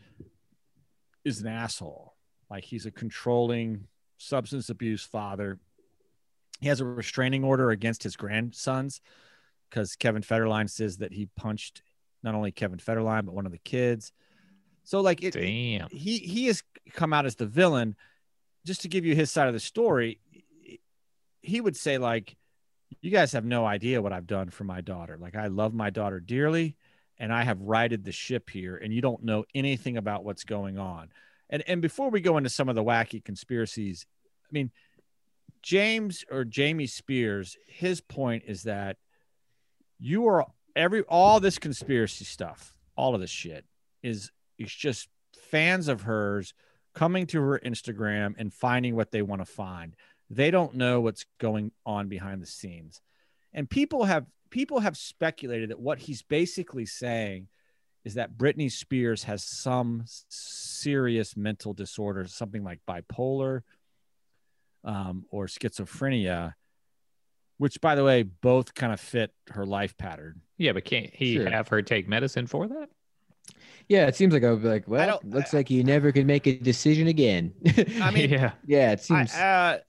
is an asshole. Like he's a controlling substance abuse father. He has a restraining order against his grandsons because Kevin Federline says that he punched not only Kevin Federline, but one of the kids. So like it, Damn. he, he has come out as the villain. Just to give you his side of the story, he would say like, you guys have no idea what I've done for my daughter. Like I love my daughter dearly and I have righted the ship here and you don't know anything about what's going on. And, and before we go into some of the wacky conspiracies, I mean, James or Jamie Spears, his point is that you are every all this conspiracy stuff, all of this shit is is just fans of hers coming to her Instagram and finding what they want to find. They don't know what's going on behind the scenes. And people have people have speculated that what he's basically saying is that Britney Spears has some serious mental disorder, something like bipolar um, or schizophrenia, which, by the way, both kind of fit her life pattern. Yeah, but can't he Sure. have her take medicine for that? Yeah, it seems like I would be like, well, don't- looks like you never could make a decision again. I mean, yeah. yeah, it I, seems. uh,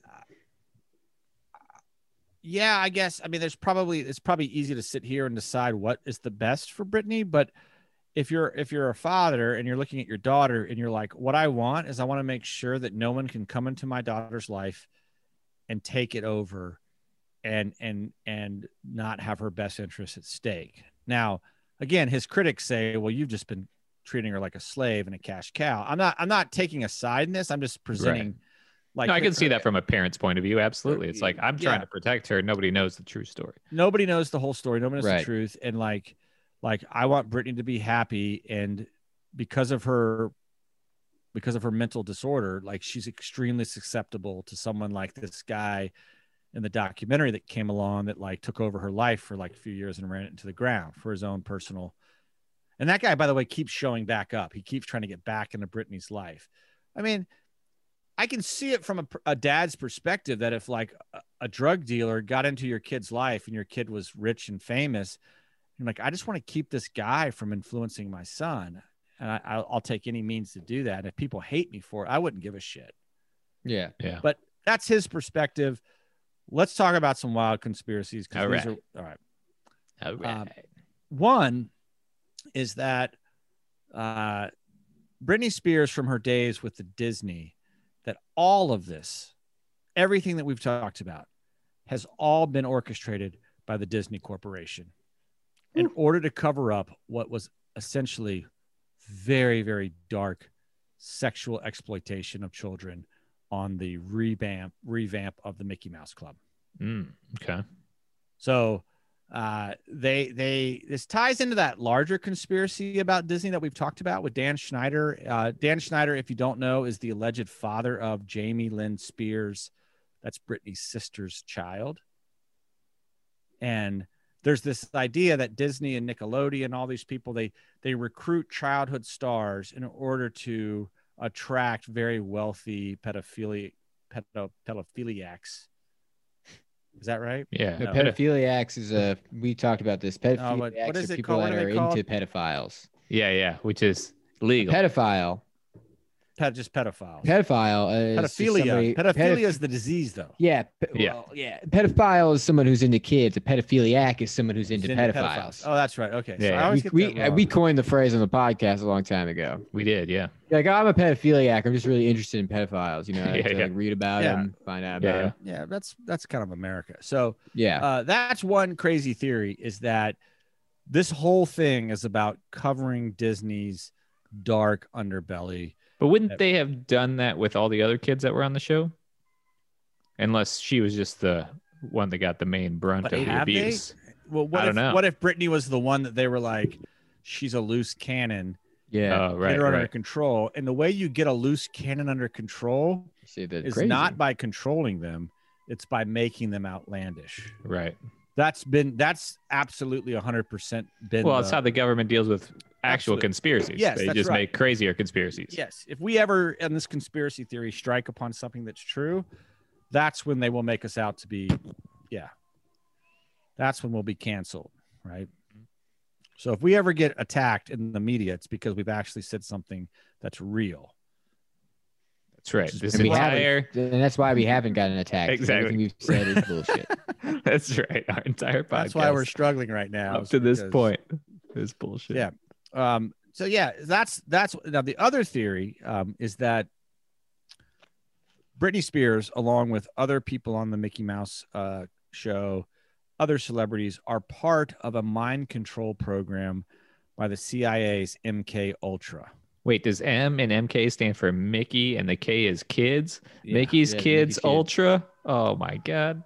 yeah, I guess. I mean, there's probably it's probably easy to sit here and decide what is the best for Britney, but if you're if you're a father and you're looking at your daughter and you're like, what I want is I want to make sure that no one can come into my daughter's life and take it over and and and not have her best interests at stake. Now, again, his critics say, well, you've just been treating her like a slave and a cash cow. I'm not I'm not taking a side in this. I'm just presenting like no, I her- can see that from a parent's point of view. Absolutely. It's like, I'm trying Yeah. to protect her. Nobody knows the true story. Nobody knows the whole story. Nobody knows Right. the truth. And like, like I want Britney to be happy. And because of her, because of her mental disorder, like she's extremely susceptible to someone like this guy in the documentary that came along that like took over her life for like a few years and ran it into the ground for his own personal. And that guy, by the way, keeps showing back up. He keeps trying to get back into Britney's life. I mean, I can see it from a, a dad's perspective that if like a, a drug dealer got into your kid's life and your kid was rich and famous, and like, I just want to keep this guy from influencing my son. And I, I'll, I'll take any means to do that. And if people hate me for it, I wouldn't give a shit. yeah. Yeah. But that's his perspective. Let's talk about some wild conspiracies. 'cause All these right. are- all right. All right. Um, One is that uh, Britney Spears, from her days with the Disney, that all of this, everything that we've talked about, has all been orchestrated by the Disney Corporation in order to cover up what was essentially very, very dark sexual exploitation of children on the revamp revamp of the Mickey Mouse Club. Mm, okay. So uh, they they this ties into that larger conspiracy about Disney that we've talked about with Dan Schneider. Uh, Dan Schneider, if you don't know, is the alleged father of Jamie Lynn Spears. That's Britney's sister's child. And there's this idea that Disney and Nickelodeon and all these people, they they recruit childhood stars in order to attract very wealthy pedophilia, pedo, pedophiliacs. Is that right? Yeah. The No. pedophiliacs is a. We talked about this. Pedophiliacs No, but what is are it people called? What that are are they called? into pedophiles. Yeah, yeah, which is A legal. pedophile. Ped, just pedophiles. Pedophile. Is just Pedophilia. somebody- Pedophilia pedoph- is the disease, though. Yeah, pe- Yeah. well, yeah. Pedophile is someone who's into kids. A pedophiliac is someone who's into, It's into pedophiles. Oh, that's right. Okay. So Yeah, I yeah. always we get we, that wrong. we coined the phrase on the podcast a long time ago. We did, yeah. Like, oh, I'm a pedophiliac. I'm just really interested in pedophiles. You know, I like Yeah, to, yeah. like, read about Yeah. them, find out Yeah, about yeah. them. yeah, that's that's kind of America. So Yeah. uh, that's one crazy theory, is that this whole thing is about covering Disney's dark underbelly. But wouldn't Yep. they have done that with all the other kids that were on the show? Unless she was just the one that got the main brunt But of the have they? abuse. Well, what I if don't know. what if Britney was the one that they were like, she's a loose cannon, yeah. Oh, right, get her under right. control? And the way you get a loose cannon under control See, that's is crazy. not by controlling them; it's by making them outlandish. Right. That's been that's absolutely one hundred percent been. Well, the, it's how the government deals with actual Absolutely. conspiracies. Yes, they that's just right. make crazier conspiracies. Yes, if we ever in this conspiracy theory strike upon something that's true, that's when they will make us out to be, yeah. That's when we'll be canceled, right? So if we ever get attacked in the media, it's because we've actually said something that's real. That's right. This And we entire haven't, and that's why we haven't gotten attacked. 'cause Exactly. Everything we've said is bullshit. That's right. Our entire podcast That's why we're struggling right now. up is to this because- point. This bullshit. Yeah. Um, so yeah, that's that's now the other theory um, is that Britney Spears, along with other people on the Mickey Mouse uh, show, other celebrities, are part of a mind control program by the C I A's M K Ultra. Wait, does M and M K stand for Mickey and the K is kids? Yeah. Mickey's Yeah, Kids Mickey's Kids. Ultra? Oh my God.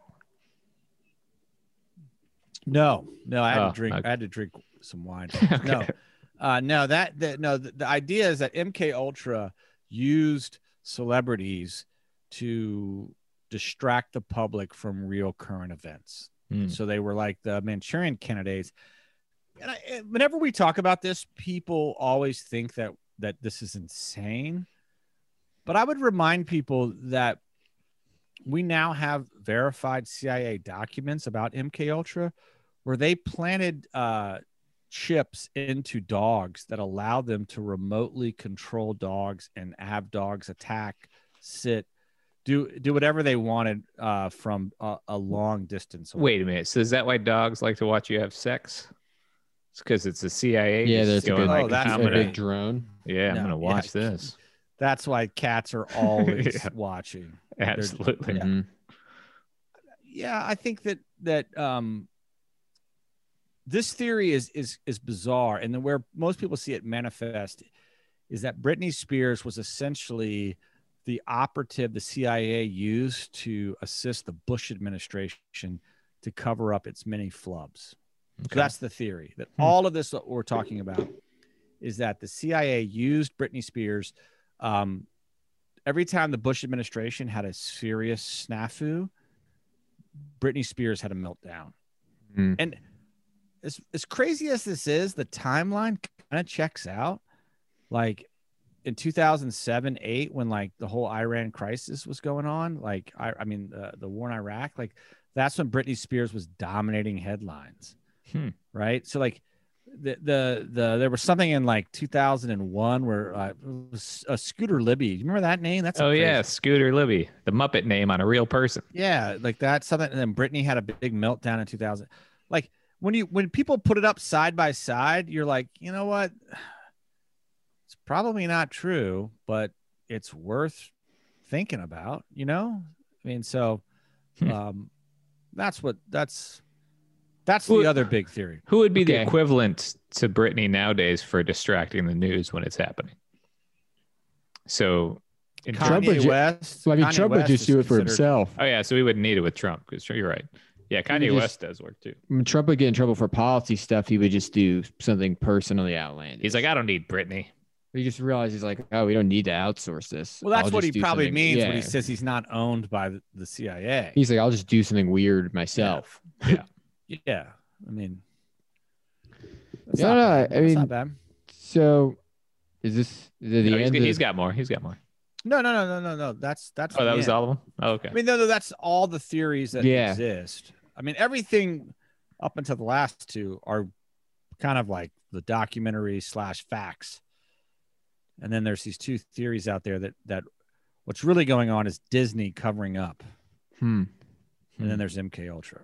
No, no, I had Oh, to drink. okay. I had to drink some wine. Okay. No, uh, no, that, that no. The, the idea is that M K Ultra used celebrities to distract the public from real current events. Hmm. So they were like the Manchurian candidates. And I, and whenever we talk about this, people always think that that this is insane. But I would remind people that we now have verified C I A documents about M K Ultra, where they planted uh, chips into dogs that allow them to remotely control dogs and have dogs attack, sit, do do whatever they wanted uh, from a, a long distance away. Wait a minute. So is that why dogs like to watch you have sex? It's because it's the C I A. Yeah, just there's a going good, Oh, like, that's a I'm what gonna, big drone. yeah, I'm No, gonna watch yeah. this. That's why cats are always Yeah. watching. Absolutely. Yeah. Mhm. Yeah, I think that that um, this theory is is is bizarre, and then where most people see it manifest is that Britney Spears was essentially the operative the C I A used to assist the Bush administration to cover up its many flubs. So Okay. that's the theory, that Hmm. all of this that we're talking about is that the C I A used Britney Spears. Um, every time the Bush administration had a serious snafu, Britney Spears had a meltdown. Mm. And as, as crazy as this is, the timeline kind of checks out. Like in two thousand seven, eight, when like the whole Iran crisis was going on, like, I, I mean, uh, the war in Iraq, like that's when Britney Spears was dominating headlines. Hmm. Right. So like the, the, the, there was something in like two thousand one where uh, it was, uh, Scooter Libby. You remember that name? That's a Oh crazy- yeah, Scooter Libby, the Muppet name on a real person. Yeah, like that something. And then Britney had a big meltdown in two thousand. Like when you when people put it up side by side, you're like, you know what? It's probably not true, but it's worth thinking about, you know? I mean, so um, that's what that's that's the Who- other big theory. Who would be the Okay. equivalent to Britney nowadays for distracting the news when it's happening? So, in Kanye Trump would ju- West. Well, I mean, Kanye Trump would West just is do it for considered- himself. oh yeah, so we wouldn't need it with Trump. 'Cause you're right. Yeah, would Kanye just- West does work too. When Trump would get in trouble for policy stuff, he would just do something personally outlandish. He's like, I don't need Britney. he just realized he's like, oh, we don't need to outsource this. Well, that's I'll what he just do probably something- means when yeah. he says he's not owned by the, the C I A. He's like, I'll just do something weird myself. Yeah, I mean, that's Yeah, not no, bad. I That's mean- not bad. So, is this is it the No, he's, end? got, of- he's got more. He's got more. No, no, no, no, no, no. That's that's. Oh, that the was end. all of them? Oh, okay. I mean, no, no, that's all the theories that Yeah. exist. I mean, everything up until the last two are kind of like the documentary slash facts, and then there's these two theories out there that that what's really going on is Disney covering up, Hmm. and then there's M K Ultra.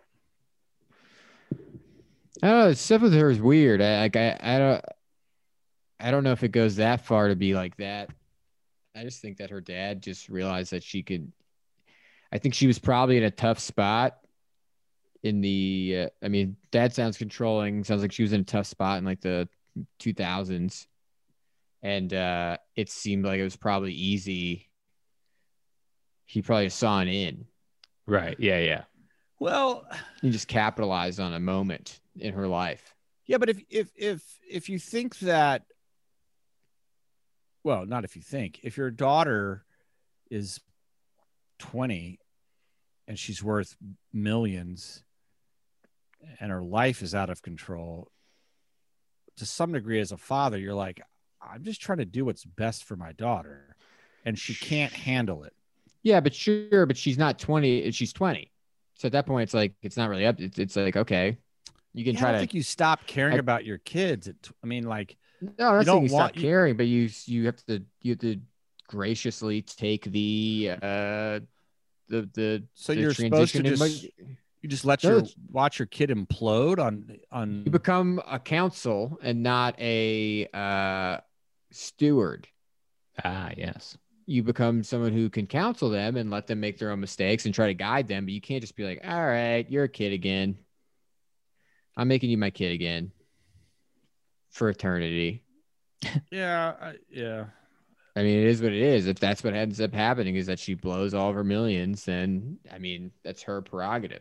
I don't know. Stuff with her is weird. I like. I, I don't. I don't know if it goes that far to be like that. I just think that her dad just realized that she could. I think she was probably in a tough spot. In the, uh, I mean, dad sounds controlling. Sounds like she was in a tough spot in like the two thousands, and uh, it seemed like it was probably easy. He probably saw an in. Right. Yeah, yeah. Well, He just capitalized on a moment in her life. yeah, but if if if if you think that, well, not if you think, if your daughter is twenty and she's worth millions and her life is out of control, to some degree as a father, you're like, I'm just trying to do what's best for my daughter, and she can't handle it. Yeah, but sure, but she's not twenty. and She's twenty. So at that point, it's like it's not really up. It's, it's like okay, you can Yeah, I try don't to. think you stop caring I- about your kids. At, I mean, like, no, I'm not you saying don't you stop want- you- caring, but you you have to you have to graciously take the uh the the. so the you're supposed to transition and just mo- you just let No, your it's- watch your kid implode on on. you become a counsel and not a uh steward. Ah, yes. You become someone who can counsel them and let them make their own mistakes and try to guide them, but you can't just be like, all right, you're a kid again. I'm making you my kid again for eternity. Yeah, I, yeah. I mean, it is what it is. If that's what ends up happening is that she blows all of her millions, then I mean, that's her prerogative.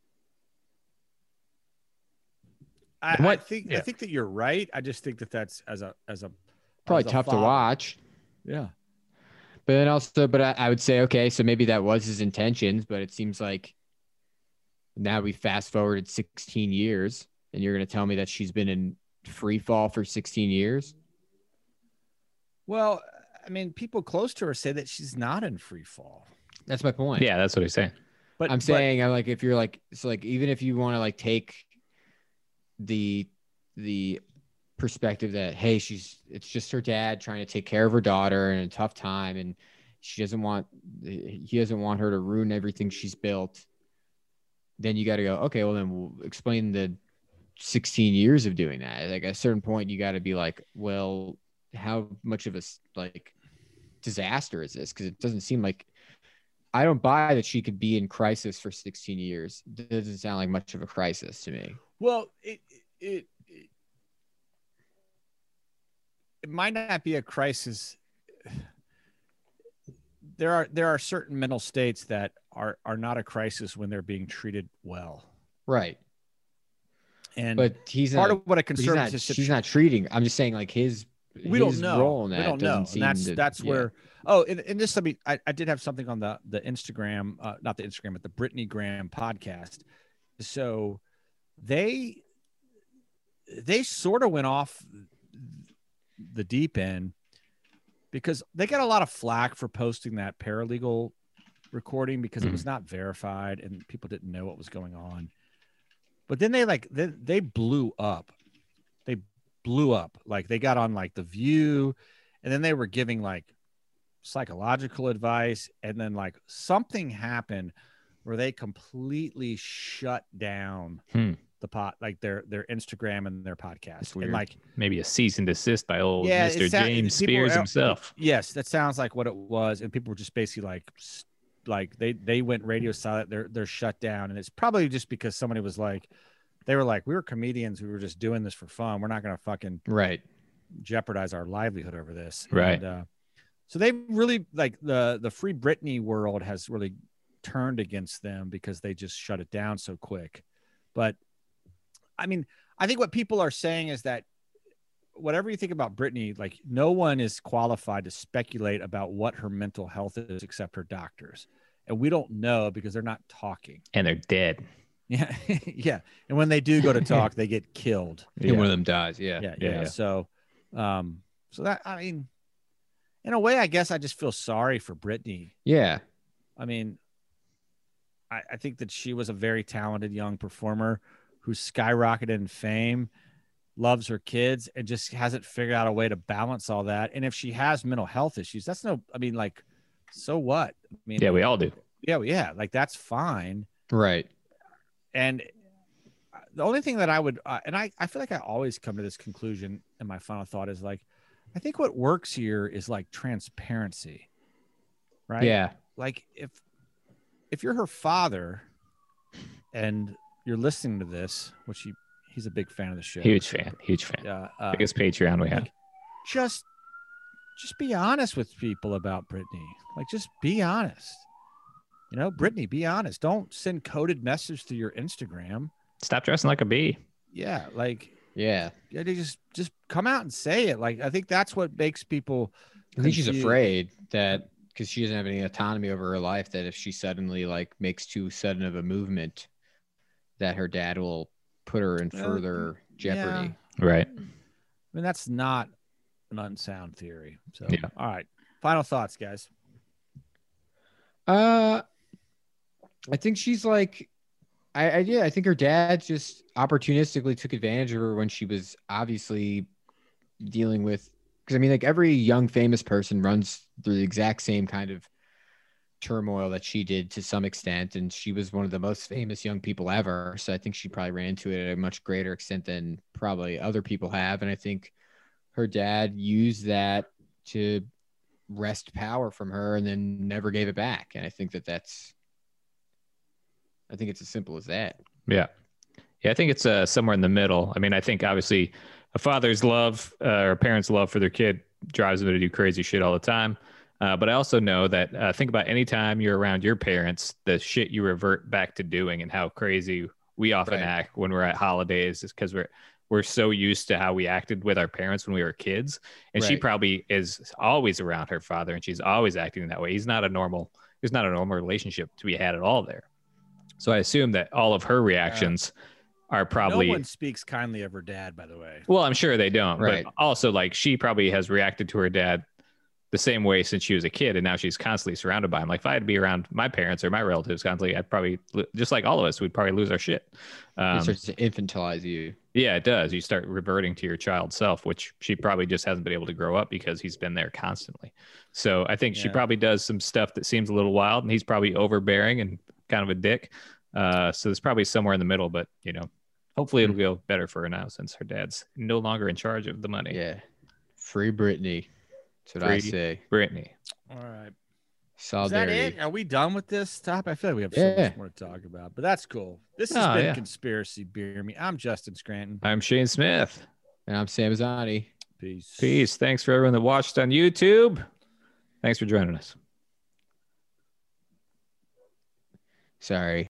I, What- I think I yeah. think that you're right. I just think that that's as a as a Probably as a tough to father. watch. Yeah. But then also, but I, I would say, okay, so maybe that was his intentions, but it seems like now we fast forwarded sixteen years and you're going to tell me that she's been in free fall for sixteen years. Well, I mean, people close to her say that she's not in free fall. That's my point. Yeah, that's what he's saying. But I'm but- saying, I'm like, if you're like, so like, even if you want to like take the, the perspective that, hey, she's, it's just her dad trying to take care of her daughter in a tough time. And she doesn't want, he doesn't want her to ruin everything she's built. Then you got to go, okay, well then we'll explain the sixteen years of doing that. Like at a certain point, you got to be like, well, how much of a s- like disaster is this? Cause it doesn't seem like, I don't buy that she could be in crisis for sixteen years. It doesn't sound like much of a crisis to me. well, it it it, it might not be a crisis. There are there are certain mental states that are are not a crisis when they're being treated well. Right. And But he's part not, of what a but he's conservative not, situ- she's not treating. I'm just saying like his, we don't his know. role in we that don't know. doesn't And seem that's to- that's yeah. where. Oh, and, and this, I mean, I, I did have something on the the Instagram, uh, not the Instagram, but the Brittany Graham podcast. So they they sort of went off the deep end because they got a lot of flack for posting that paralegal recording because it was not verified and people didn't know what was going on. But then they like they, they blew up. They blew up. Like they got on like The View, and then they were giving like psychological advice, and then like something happened where they completely shut down Hmm. the pot, like their their Instagram and their podcast, and weird. like Maybe a cease and desist by old Yeah, Mister it sou- James people Spears are- himself. yes, that sounds like what it was, and people were just basically like, s- like they they went radio silent. They're they're shut down, and it's probably just because somebody was like, they were like, we were comedians, we were just doing this for fun. We're not gonna fucking Right. jeopardize our livelihood over this, Right. And, uh, so they really like the the Free Britney world has really turned against them because they just shut it down so quick. But I mean, I think what people are saying is that whatever you think about Britney, like no one is qualified to speculate about what her mental health is except her doctors. And we don't know because they're not talking. And they're dead. Yeah. Yeah. And when they do go to talk, they get killed. And one of them dies. Yeah. Yeah. Yeah, Yeah. yeah. So, um, so that, I mean, in a way, I guess I just feel sorry for Britney. Yeah. I mean, I, I think that she was a very talented young performer who skyrocketed in fame, loves her kids, and just hasn't figured out a way to balance all that. And if she has mental health issues, that's no, I mean, like, so what? I mean, Yeah, we all do. yeah, yeah, like that's fine. Right. And the only thing that I would, uh, and I, I feel like I always come to this conclusion, and my final thought is like, I think what works here is like transparency, right? Yeah. Like if, if you're her father and you're listening to this, which he, he's a big fan of the show. Huge fan. Huge fan. Yeah. Uh, Biggest Patreon we have. like, just, just be honest with people about Britney. Like, just be honest. You know, Britney, be honest. Don't send coded messages through your Instagram. Stop dressing like a bee. Yeah, like Yeah. yeah, they just just come out and say it. Like I think that's what makes people. I think she's confused. afraid that because she doesn't have any autonomy over her life, that if she suddenly like makes too sudden of a movement, that her dad will put her in Well, further jeopardy. Right. I mean, that's not an unsound theory. So, Yeah. all right. Final thoughts, guys. Uh, I think she's like, I, I yeah, I think her dad just opportunistically took advantage of her when she was obviously dealing with. Because I mean, like every young famous person runs through the exact same kind of turmoil that she did to some extent, and she was one of the most famous young people ever. So I think she probably ran into it at a much greater extent than probably other people have. And I think her dad used that to wrest power from her and then never gave it back. And I think that that's, I think it's as simple as that. Yeah. Yeah. I think it's uh, somewhere in the middle. I mean, I think obviously a father's love uh, or a parent's love for their kid drives them to do crazy shit all the time. Uh, but I also know that uh, think about any time you're around your parents, the shit you revert back to doing and how crazy we often Right. act when we're at holidays is because we're we're so used to how we acted with our parents when we were kids. And she Right. probably is always around her father and she's always acting that way. He's not a normal, there's not a normal relationship to be had at all there. So I assume that all of her reactions are probably No one speaks kindly of her dad, by the way. well, I'm sure they don't, Right. but also like she probably has reacted to her dad the same way since she was a kid, and now she's constantly surrounded by him. Like if I had to be around my parents or my relatives constantly, I'd probably just like all of us, we'd probably lose our shit. Um, It starts to infantilize you. yeah, it does. You start reverting to your child self, which she probably just hasn't been able to grow up because he's been there constantly. So I think she Yeah. probably does some stuff that seems a little wild, and he's probably overbearing and kind of a dick. Uh, so there's probably somewhere in the middle, but you know, hopefully it'll go better for her now since her dad's no longer in charge of the money. Yeah. Free Britney. That's what I Free say. Brittany. All right. Is that Solidarity. it? Are we done with this stop? I feel like we have so Yeah. much more to talk about, but that's cool. This has Oh, been yeah. Conspiracy Beer Me. I'm Justin Scranton. I'm Shane Smith. And I'm Sam Azani. Peace. Peace. Thanks for everyone that watched on YouTube. Thanks for joining us. Sorry.